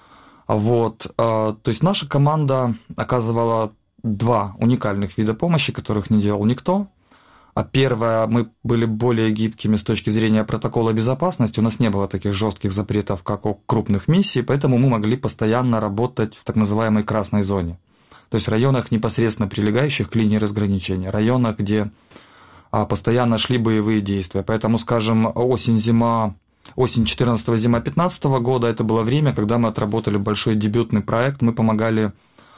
Вот. То есть наша команда оказывала два уникальных вида помощи, которых не делал никто. А первое, мы были более гибкими с точки зрения протокола безопасности, у нас не было таких жестких запретов, как у крупных миссий, поэтому мы могли постоянно работать в так называемой красной зоне. То есть в районах, непосредственно прилегающих к линии разграничения, районах, где постоянно шли боевые действия. Поэтому, скажем, осень-зима, осень четырнадцатого, зима пятнадцатого года, это было время, когда мы отработали большой дебютный проект, мы помогали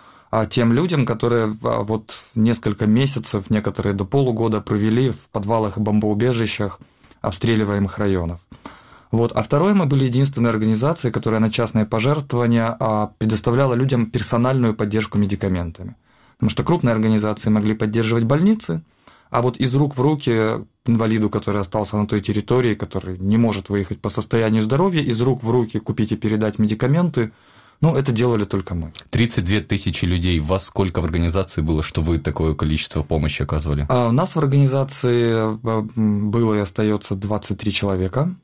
тем людям, которые вот несколько месяцев, некоторые до полугода провели в подвалах и бомбоубежищах обстреливаемых районов. Вот. А второе, мы были единственной организацией, которая на частные пожертвования предоставляла людям персональную поддержку медикаментами. Потому что крупные организации могли поддерживать больницы, а вот из рук в руки инвалиду, который остался на той территории, который не может выехать по состоянию здоровья, из рук в руки купить и передать медикаменты, ну, это делали только мы. тридцать две тысячи людей. Вас сколько в организации было, что вы такое количество помощи оказывали? А у нас в организации было и остается двадцать три человека.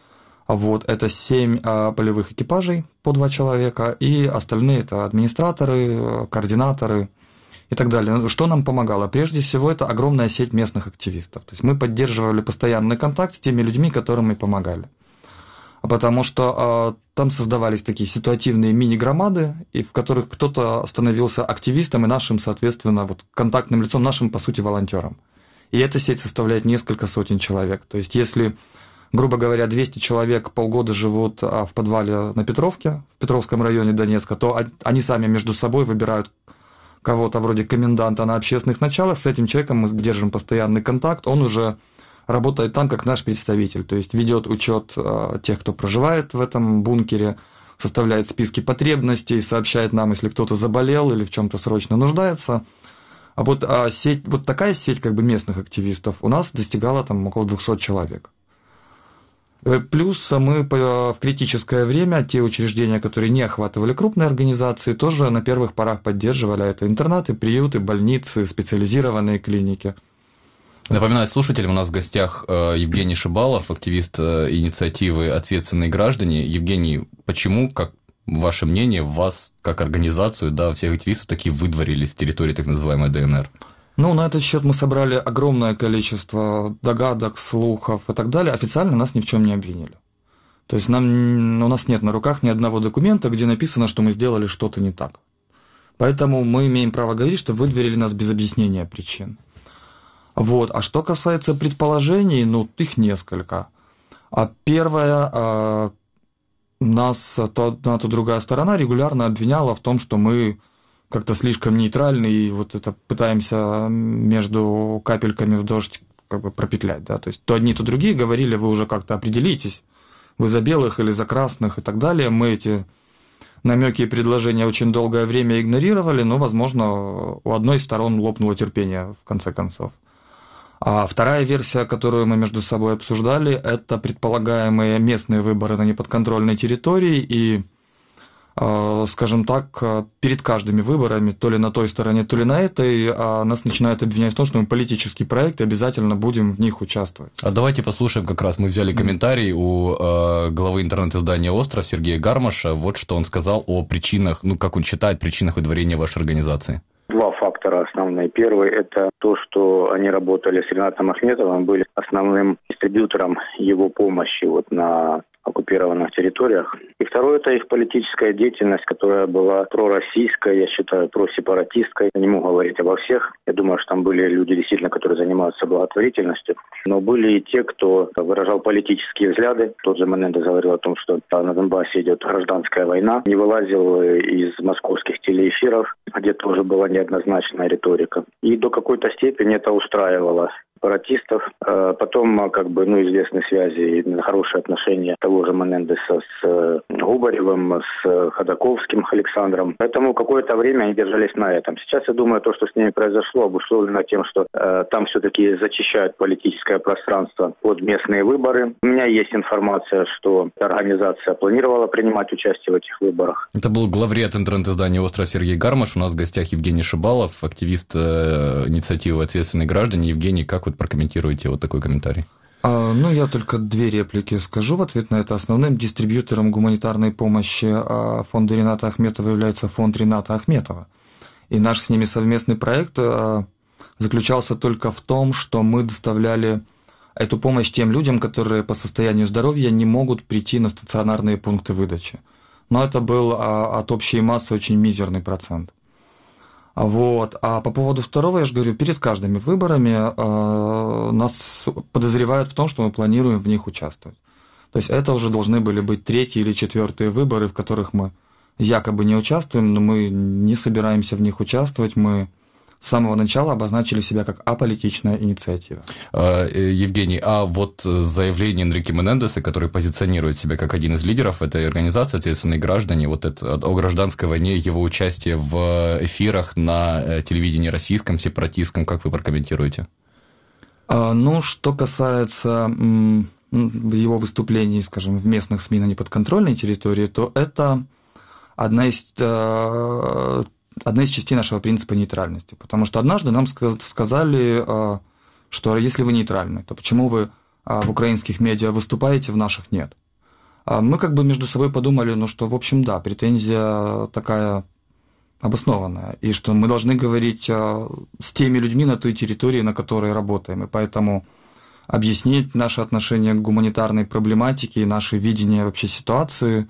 Вот, это семь полевых экипажей по два человека, и остальные это администраторы, координаторы и так далее. Что нам помогало? Прежде всего, это огромная сеть местных активистов. То есть мы поддерживали постоянный контакт с теми людьми, которым мы помогали. Потому что э, там создавались такие ситуативные мини-громады, и в которых кто-то становился активистом и нашим, соответственно, вот, контактным лицом, нашим, по сути, волонтером. И эта сеть составляет несколько сотен человек. То есть, если, грубо говоря, двести человек полгода живут в подвале на Петровке, в Петровском районе Донецка, то они сами между собой выбирают кого-то вроде коменданта на общественных началах. С этим человеком мы держим постоянный контакт, он уже работает там как наш представитель, то есть ведет учет тех, кто проживает в этом бункере, составляет списки потребностей, сообщает нам, если кто-то заболел или в чем-то срочно нуждается. А вот, а сеть, вот такая сеть как бы местных активистов у нас достигала там около двухсот человек. Плюс мы в критическое время те учреждения, которые не охватывали крупные организации, тоже на первых порах поддерживали. Это интернаты, приюты, больницы, специализированные клиники. Напоминаю слушателям, у нас в гостях Евгений Шибалов, активист инициативы «Ответственные граждане». Евгений, почему, как ваше мнение, вас, как организацию, да, всех активистов таки выдворили с территории так называемой ДНР? Ну, на этот счет мы собрали огромное количество догадок, слухов и так далее. Официально нас ни в чем не обвинили. То есть нам, у нас нет на руках ни одного документа, где написано, что мы сделали что-то не так. Поэтому мы имеем право говорить, что выдворили нас без объяснения причин. Вот. А что касается предположений, ну, их несколько. А первое, нас то одна, то другая сторона регулярно обвиняла в том, что мы как-то слишком нейтральны и вот это пытаемся между капельками в дождь как бы пропетлять, да, то есть то одни, то другие говорили, вы уже как-то определитесь, вы за белых или за красных и так далее. Мы эти намеки и предложения очень долгое время игнорировали, но, возможно, у одной из сторон лопнуло терпение в конце концов. А вторая версия, которую мы между собой обсуждали, это предполагаемые местные выборы на неподконтрольной территории, и, скажем так, перед каждыми выборами, то ли на той стороне, то ли на этой, нас начинают обвинять в том, что мы политический проект, и обязательно будем в них участвовать. А давайте послушаем, как раз мы взяли комментарий у э, главы интернет-издания «Остров» Сергея Гармаша. Вот что он сказал о причинах, ну, как он считает, причинах выдворения вашей организации. Два фактора основные. Первый – это то, что они работали с Ринатом Ахметовым, были основным дистрибьютором его помощи вот на оккупированных территориях. И второе – это их политическая деятельность, которая была пророссийская, я считаю, просепаратистской. Я не могу говорить обо всех. Я думаю, что там были люди, действительно, которые занимаются благотворительностью. Но были и те, кто выражал политические взгляды. Тот же Менендес говорил о том, что на Донбассе идет гражданская война. Не вылазил из московских телеэфиров, где тоже была неоднозначная риторика. И до какой-то степени это устраивало сепаратистов. Потом, как бы, ну, известны связи и хорошие отношения того же Менендеса с Губаревым, с Ходаковским Александром. Поэтому какое-то время они держались на этом. Сейчас, я думаю, то, что с ними произошло, обусловлено тем, что э, там все-таки зачищают политическое пространство под местные выборы. У меня есть информация, что организация планировала принимать участие в этих выборах. Это был главред интернет-издания «Остров» Сергей Гармаш. У нас в гостях Евгений Шибалов, активист э, инициативы «Ответственные граждане». Евгений, как вы прокомментируете вот такой комментарий? А, ну, я только две реплики скажу в ответ на это. Основным дистрибьютором гуманитарной помощи фонда Рината Ахметова является фонд Рината Ахметова. И наш с ними совместный проект заключался только в том, что мы доставляли эту помощь тем людям, которые по состоянию здоровья не могут прийти на стационарные пункты выдачи. Но это был от общей массы очень мизерный процент. Вот. А по поводу второго, я же говорю, перед каждыми выборами э, нас подозревают в том, что мы планируем в них участвовать. То есть это уже должны были быть третьи или четвертые выборы, в которых мы якобы не участвуем, но мы не собираемся в них участвовать, мы с самого начала обозначили себя как аполитичная инициатива. Евгений, а вот заявление Энрике Менендеса, который позиционирует себя как один из лидеров этой организации «Ответственные граждане», вот это о гражданской войне, его участие в эфирах на телевидении российском, сепаратистском, как вы прокомментируете? Ну, что касается его выступлений, скажем, в местных СМИ на неподконтрольной территории, то это одна из... одна из частей нашего принципа нейтральности. Потому что однажды нам сказали, что если вы нейтральны, то почему вы в украинских медиа выступаете, в наших нет? Мы как бы между собой подумали, ну что, в общем, да, претензия такая обоснованная, и что мы должны говорить с теми людьми на той территории, на которой работаем, и поэтому объяснить наше отношение к гуманитарной проблематике и наше видение вообще ситуации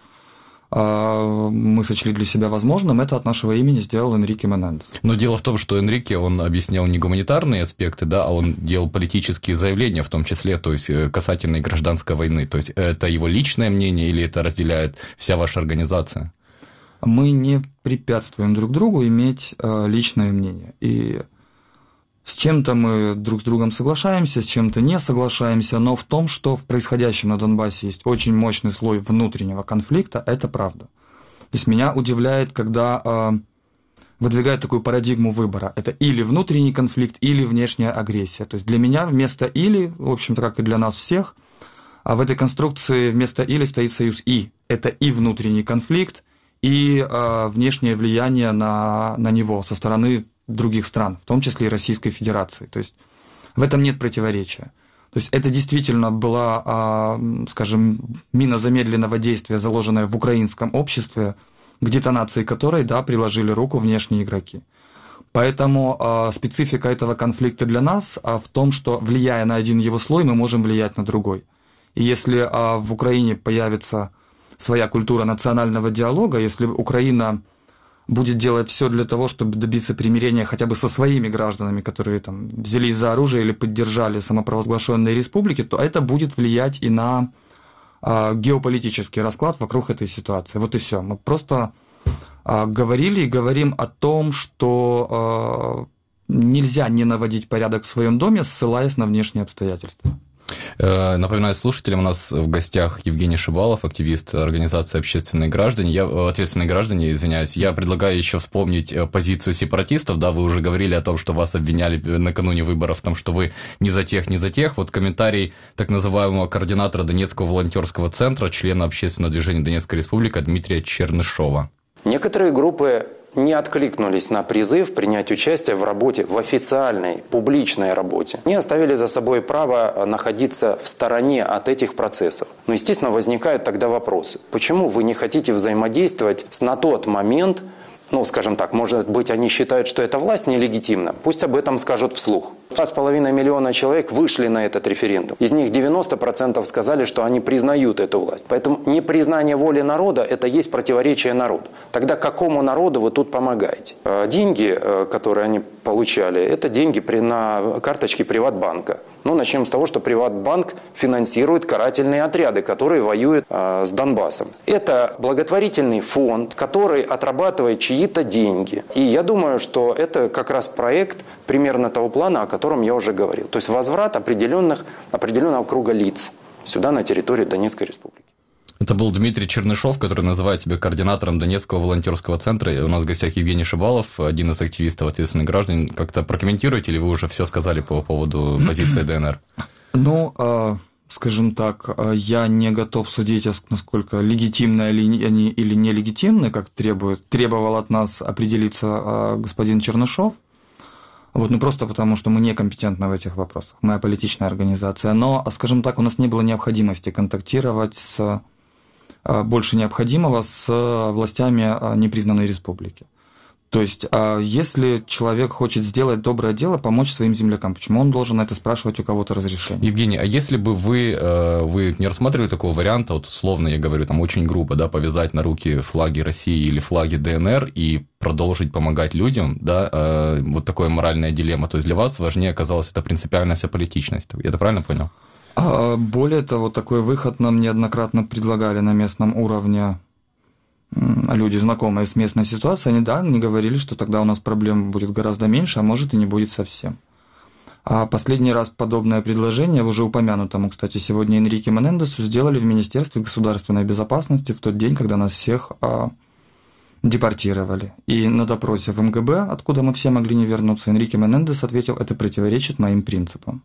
мы сочли для себя возможным, это от нашего имени сделал Энрике Менендес. Но дело в том, что Энрике, он объяснял не гуманитарные аспекты, да, а он делал политические заявления, в том числе, то есть касательно гражданской войны. То есть это его личное мнение или это разделяет вся ваша организация? Мы не препятствуем друг другу иметь личное мнение. И с чем-то мы друг с другом соглашаемся, с чем-то не соглашаемся, но в том, что в происходящем на Донбассе есть очень мощный слой внутреннего конфликта, это правда. То есть меня удивляет, когда э, выдвигают такую парадигму выбора. Это или внутренний конфликт, или внешняя агрессия. То есть для меня вместо «или», в общем-то, как и для нас всех, а в этой конструкции вместо «или» стоит союз «и». Это и внутренний конфликт, и э, внешнее влияние на, на него со стороны других стран, в том числе и Российской Федерации. То есть в этом нет противоречия. То есть это действительно была, скажем, мина замедленного действия, заложенная в украинском обществе, к детонации которой, да, приложили руку внешние игроки. Поэтому специфика этого конфликта для нас в том, что, влияя на один его слой, мы можем влиять на другой. И если в Украине появится своя культура национального диалога, если Украина будет делать все для того, чтобы добиться примирения хотя бы со своими гражданами, которые там взялись за оружие или поддержали самопровозглашенные республики, то это будет влиять и на э, геополитический расклад вокруг этой ситуации. Вот и все. Мы просто э, говорили и говорим о том, что э, нельзя не наводить порядок в своем доме, ссылаясь на внешние обстоятельства. Напоминаю слушателям, у нас в гостях Евгений Шибалов, активист организации «Общественные граждане». Я, ответственные граждане, извиняюсь. Я предлагаю еще вспомнить позицию сепаратистов. Да, вы уже говорили о том, что вас обвиняли накануне выборов в том, что вы не за тех, не за тех. Вот комментарий так называемого координатора Донецкого волонтерского центра, члена общественного движения Донецкая республика Дмитрия Чернышова. Некоторые группы не откликнулись на призыв принять участие в работе, в официальной, публичной работе. Они оставили за собой право находиться в стороне от этих процессов. Но, естественно, возникают тогда вопросы. Почему вы не хотите взаимодействовать с на тот момент, ну, скажем так, может быть, они считают, что эта власть нелегитимна. Пусть об этом скажут вслух. Два с половиной миллиона человек вышли на этот референдум. Из них девяносто процентов сказали, что они признают эту власть. Поэтому непризнание воли народа – это есть противоречие народу. Тогда какому народу вы тут помогаете? Деньги, которые они получали, это деньги на карточке Приватбанка. Ну, начнем с того, что Приватбанк финансирует карательные отряды, которые воюют э, с Донбассом. Это благотворительный фонд, который отрабатывает чьи-то деньги. И я думаю, что это как раз проект примерно того плана, о котором я уже говорил. То есть возврат определенных, определенного круга лиц сюда, на территорию Донецкой республики. Это был Дмитрий Чернышов, который называет себя координатором Донецкого волонтерского центра. И у нас в гостях Евгений Шибалов, один из активистов ответственных граждан. Как-то прокомментируете, или вы уже все сказали по поводу позиции ДНР? Ну, скажем так, я не готов судить, насколько легитимны они или нелегитимны, как требует, требовал от нас определиться господин Чернышов. Вот, ну просто потому, что мы некомпетентны в этих вопросах. Мы аполитичная организация. Но, скажем так, у нас не было необходимости контактировать с больше необходимого с властями непризнанной республики. То есть, если человек хочет сделать доброе дело, помочь своим землякам, почему он должен это спрашивать у кого-то разрешение? Евгений, а если бы вы, вы не рассматривали такого варианта, вот условно я говорю, там очень грубо, да, повязать на руки флаги России или флаги ДНР и продолжить помогать людям, да, вот такая моральная дилемма, то есть для вас важнее оказалась эта принципиальность, аполитичность, я это правильно понял? Более того, такой выход нам неоднократно предлагали на местном уровне люди, знакомые с местной ситуацией. Они, да, они говорили, что тогда у нас проблем будет гораздо меньше, а может и не будет совсем. А последний раз подобное предложение, уже упомянутому, кстати, сегодня Энрике Менендесу, сделали в Министерстве государственной безопасности в тот день, когда нас всех а, депортировали. И на допросе в МГБ, откуда мы все могли не вернуться, Энрике Менендес ответил, это противоречит моим принципам.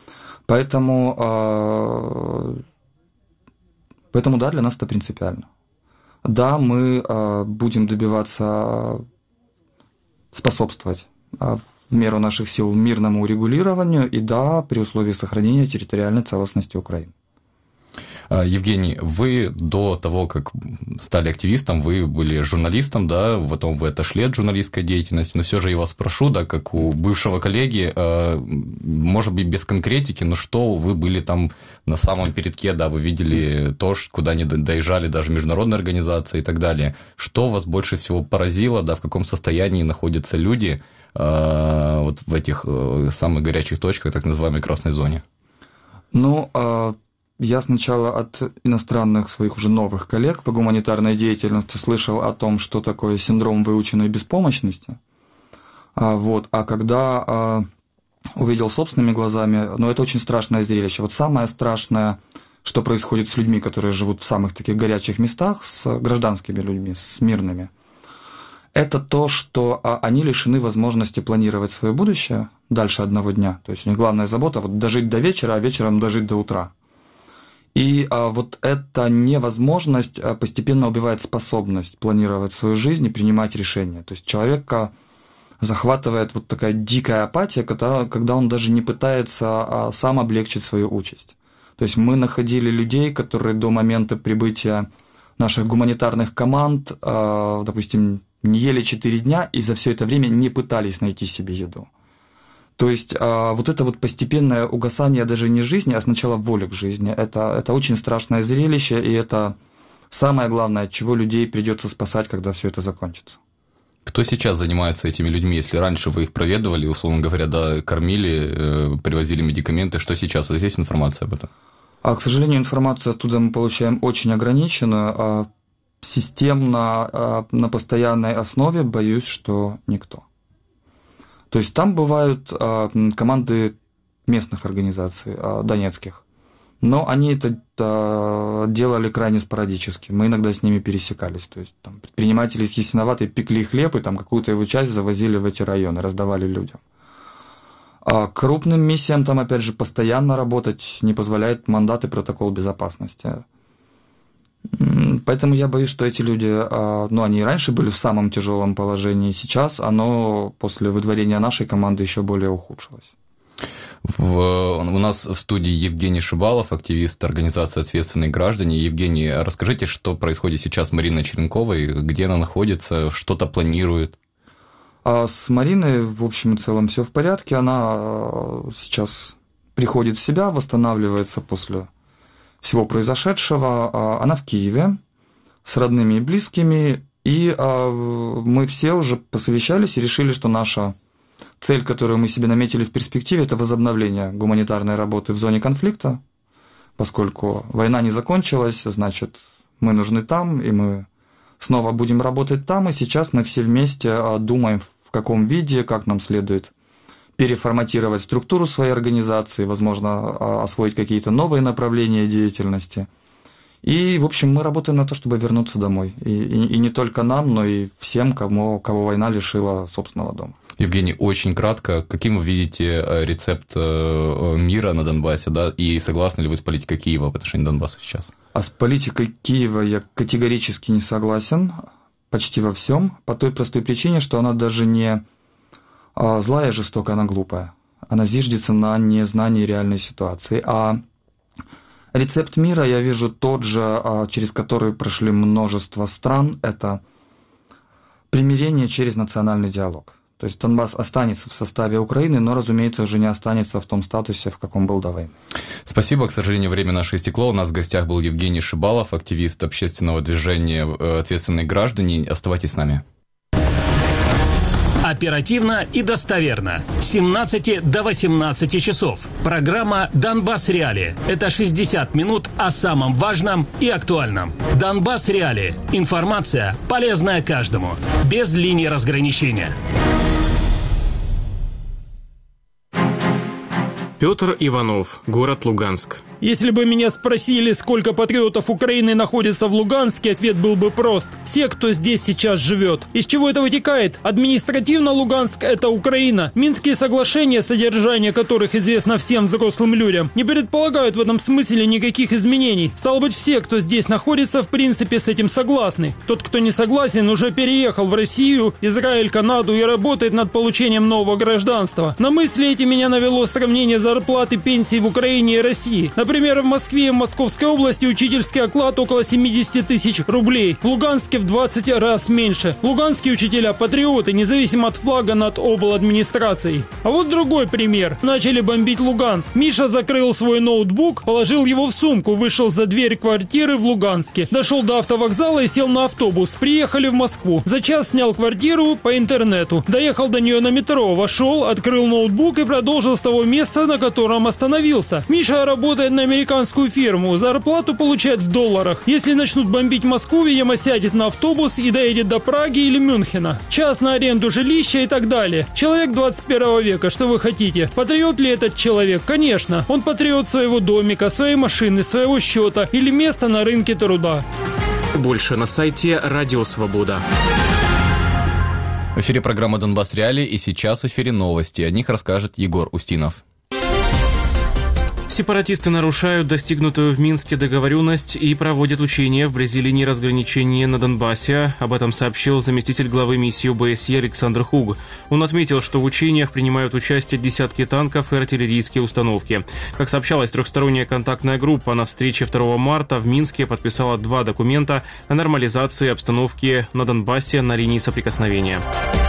Поэтому, поэтому, да, для нас это принципиально. Да, мы будем добиваться способствовать в меру наших сил мирному урегулированию и, да, при условии сохранения территориальной целостности Украины. Евгений, вы до того, как стали активистом, вы были журналистом, да, потом вы отошли от журналистской деятельности, но все же я вас спрошу, да, как у бывшего коллеги, может быть, без конкретики, но что вы были там на самом передке, да, вы видели то, куда не доезжали даже международные организации и так далее. Что вас больше всего поразило, да, в каком состоянии находятся люди вот в этих самых горячих точках, так называемой красной зоне? Ну, я сначала от иностранных своих уже новых коллег по гуманитарной деятельности слышал о том, что такое синдром выученной беспомощности. Вот. А когда увидел собственными глазами, ну, это очень страшное зрелище. Вот самое страшное, что происходит с людьми, которые живут в самых таких горячих местах, с гражданскими людьми, с мирными, это то, что они лишены возможности планировать свое будущее дальше одного дня. То есть у них главная забота – вот дожить до вечера, а вечером дожить до утра. И а, вот эта невозможность постепенно убивает способность планировать свою жизнь и принимать решения. То есть человека захватывает вот такая дикая апатия, которая, когда он даже не пытается а, сам облегчить свою участь. То есть мы находили людей, которые до момента прибытия наших гуманитарных команд, а, допустим, не ели четыре дня и за все это время не пытались найти себе еду. То есть а, вот это вот постепенное угасание даже не жизни, а сначала воли к жизни, это, это очень страшное зрелище, и это самое главное, от чего людей придется спасать, когда все это закончится. Кто сейчас занимается этими людьми? Если раньше вы их проведывали, условно говоря, да, кормили, э, привозили медикаменты, что сейчас? Вот есть информация об этом? А, к сожалению, информацию оттуда мы получаем очень ограниченную, а системно, а, на постоянной основе, боюсь, что никто. То есть там бывают а, команды местных организаций, а, донецких, Но они это э, делали крайне спорадически. Мы иногда с ними пересекались. То есть там, предприниматели из Ясиноватой пекли хлеб и там какую-то его часть завозили в эти районы, раздавали людям. А крупным миссиям там, опять же, постоянно работать не позволяет мандат и протокол безопасности. Поэтому я боюсь, что эти люди, ну, они и раньше были в самом тяжелом положении, сейчас оно после выдворения нашей команды еще более ухудшилось. В, у нас в студии Евгений Шибалов, активист организации «Ответственные граждане». Евгений, расскажите, что происходит сейчас с Мариной Черенковой, где она находится, что-то планирует? А с Мариной, в общем и целом, все в порядке. Она сейчас приходит в себя, восстанавливается после всего произошедшего. Она в Киеве с родными и близкими, и мы все уже посовещались и решили, что наша цель, которую мы себе наметили в перспективе, это возобновление гуманитарной работы в зоне конфликта, поскольку война не закончилась, значит, мы нужны там, и мы снова будем работать там, и сейчас мы все вместе думаем, в каком виде, как нам следует переформатировать структуру своей организации, возможно, освоить какие-то новые направления деятельности. И, в общем, мы работаем на то, чтобы вернуться домой. И, и, и не только нам, но и всем, кому, кого война лишила собственного дома. Евгений, очень кратко, каким вы видите рецепт мира на Донбассе, да, и согласны ли вы с политикой Киева в отношении Донбасса сейчас? А с политикой Киева я категорически не согласен почти во всем, по той простой причине, что она даже не злая, жестокая, она глупая. Она зиждется на незнании реальной ситуации. А рецепт мира я вижу тот же, через который прошли множество стран, это примирение через национальный диалог. То есть Донбасс останется в составе Украины, но, разумеется, уже не останется в том статусе, в каком был до войны. Спасибо. К сожалению, время наше истекло. У нас в гостях был Евгений Шибалов, активист общественного движения «Ответственные граждане». Оставайтесь с нами. Оперативно и достоверно. С семнадцати до восемнадцати часов. Программа «Донбасс Реалии». Это шестьдесят минут о самом важном и актуальном. «Донбасс Реалии». Информация, полезная каждому. Без линии разграничения. Петр Иванов, город Луганск. Если бы меня спросили, сколько патриотов Украины находится в Луганске, ответ был бы прост. Все, кто здесь сейчас живет. Из чего это вытекает? Административно Луганск – это Украина. Минские соглашения, содержание которых известно всем взрослым людям, не предполагают в этом смысле никаких изменений. Стало быть, все, кто здесь находится, в принципе с этим согласны. Тот, кто не согласен, уже переехал в Россию, Израиль, Канаду и работает над получением нового гражданства. На мысли эти меня навело сравнение зарплаты, пенсий в Украине и России. Например, в Москве и в Московской области учительский оклад около семьдесят тысяч рублей. В Луганске в двадцать раз меньше. Луганские учителя патриоты, независимо от флага над обладминистрацией. А вот другой пример. Начали бомбить Луганск. Миша закрыл свой ноутбук, положил его в сумку, вышел за дверь квартиры в Луганске. Дошел до автовокзала и сел на автобус. Приехали в Москву. За час снял квартиру по интернету. Доехал до нее на метро, вошел, открыл ноутбук и продолжил с того места, на котором остановился. Миша работает на американскую фирму, зарплату получает в долларах. Если начнут бомбить Москву, видимо, сядет на автобус и доедет до Праги или Мюнхена. Час на аренду жилища и так далее. Человек двадцать первого века, что вы хотите? Патриот ли этот человек? Конечно. Он патриот своего домика, своей машины, своего счета или места на рынке труда. Больше на сайте Радио Свобода. В эфире программа «Донбасс Реалии», и сейчас в эфире новости. О них расскажет Егор Устинов. Сепаратисты нарушают достигнутую в Минске договоренность и проводят учения вблизи линии разграничения на Донбассе. Об этом сообщил заместитель главы миссии ОБСЕ Александр Хуг. Он отметил, что в учениях принимают участие десятки танков и артиллерийские установки. Как сообщалось, трехсторонняя контактная группа на встрече второго марта в Минске подписала два документа о нормализации обстановки на Донбассе на линии соприкосновения.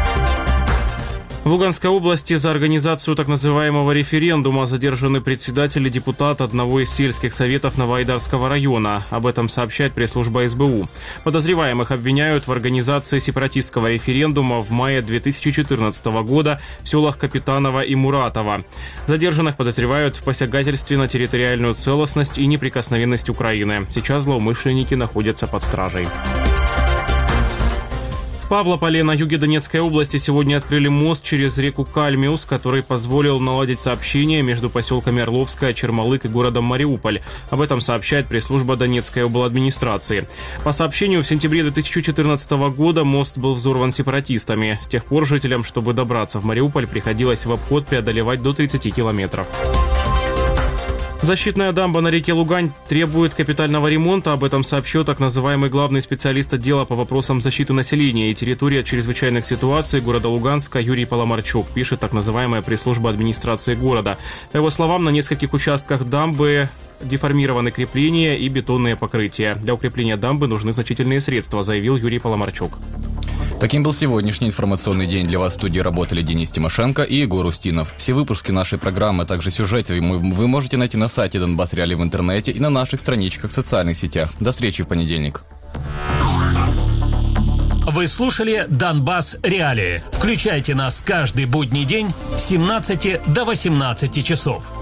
В Луганской области за организацию так называемого референдума задержаны председатель и депутат одного из сельских советов Новоайдарского района. Об этом сообщает пресс-служба эс бэ у. Подозреваемых обвиняют в организации сепаратистского референдума в мае две тысячи четырнадцатого года в селах Капитаново и Муратово. Задержанных подозревают в посягательстве на территориальную целостность и неприкосновенность Украины. Сейчас злоумышленники находятся под стражей. В Павлополе на юге Донецкой области сегодня открыли мост через реку Кальмиус, который позволил наладить сообщение между поселками Орловская, Чермалык и городом Мариуполь. Об этом сообщает пресс-служба Донецкой обладминистрации. По сообщению, в сентябре две тысячи четырнадцатого года мост был взорван сепаратистами. С тех пор жителям, чтобы добраться в Мариуполь, приходилось в обход преодолевать до тридцати километров. Защитная дамба на реке Лугань требует капитального ремонта. Об этом сообщил так называемый главный специалист отдела по вопросам защиты населения и территории от чрезвычайных ситуаций города Луганска Юрий Поломарчук, пишет так называемая пресс-служба администрации города. По его словам, на нескольких участках дамбы деформированы крепления и бетонные покрытия. Для укрепления дамбы нужны значительные средства, заявил Юрий Поломарчук. Таким был сегодняшний информационный день. Для вас в студии работали Денис Тимошенко и Егор Устинов. Все выпуски нашей программы, а также сюжеты вы можете найти на сайте Донбасс Реалии в интернете и на наших страничках в социальных сетях. До встречи в понедельник. Вы слушали Донбасс Реалии. Включайте нас каждый будний день с семнадцати до восемнадцати часов.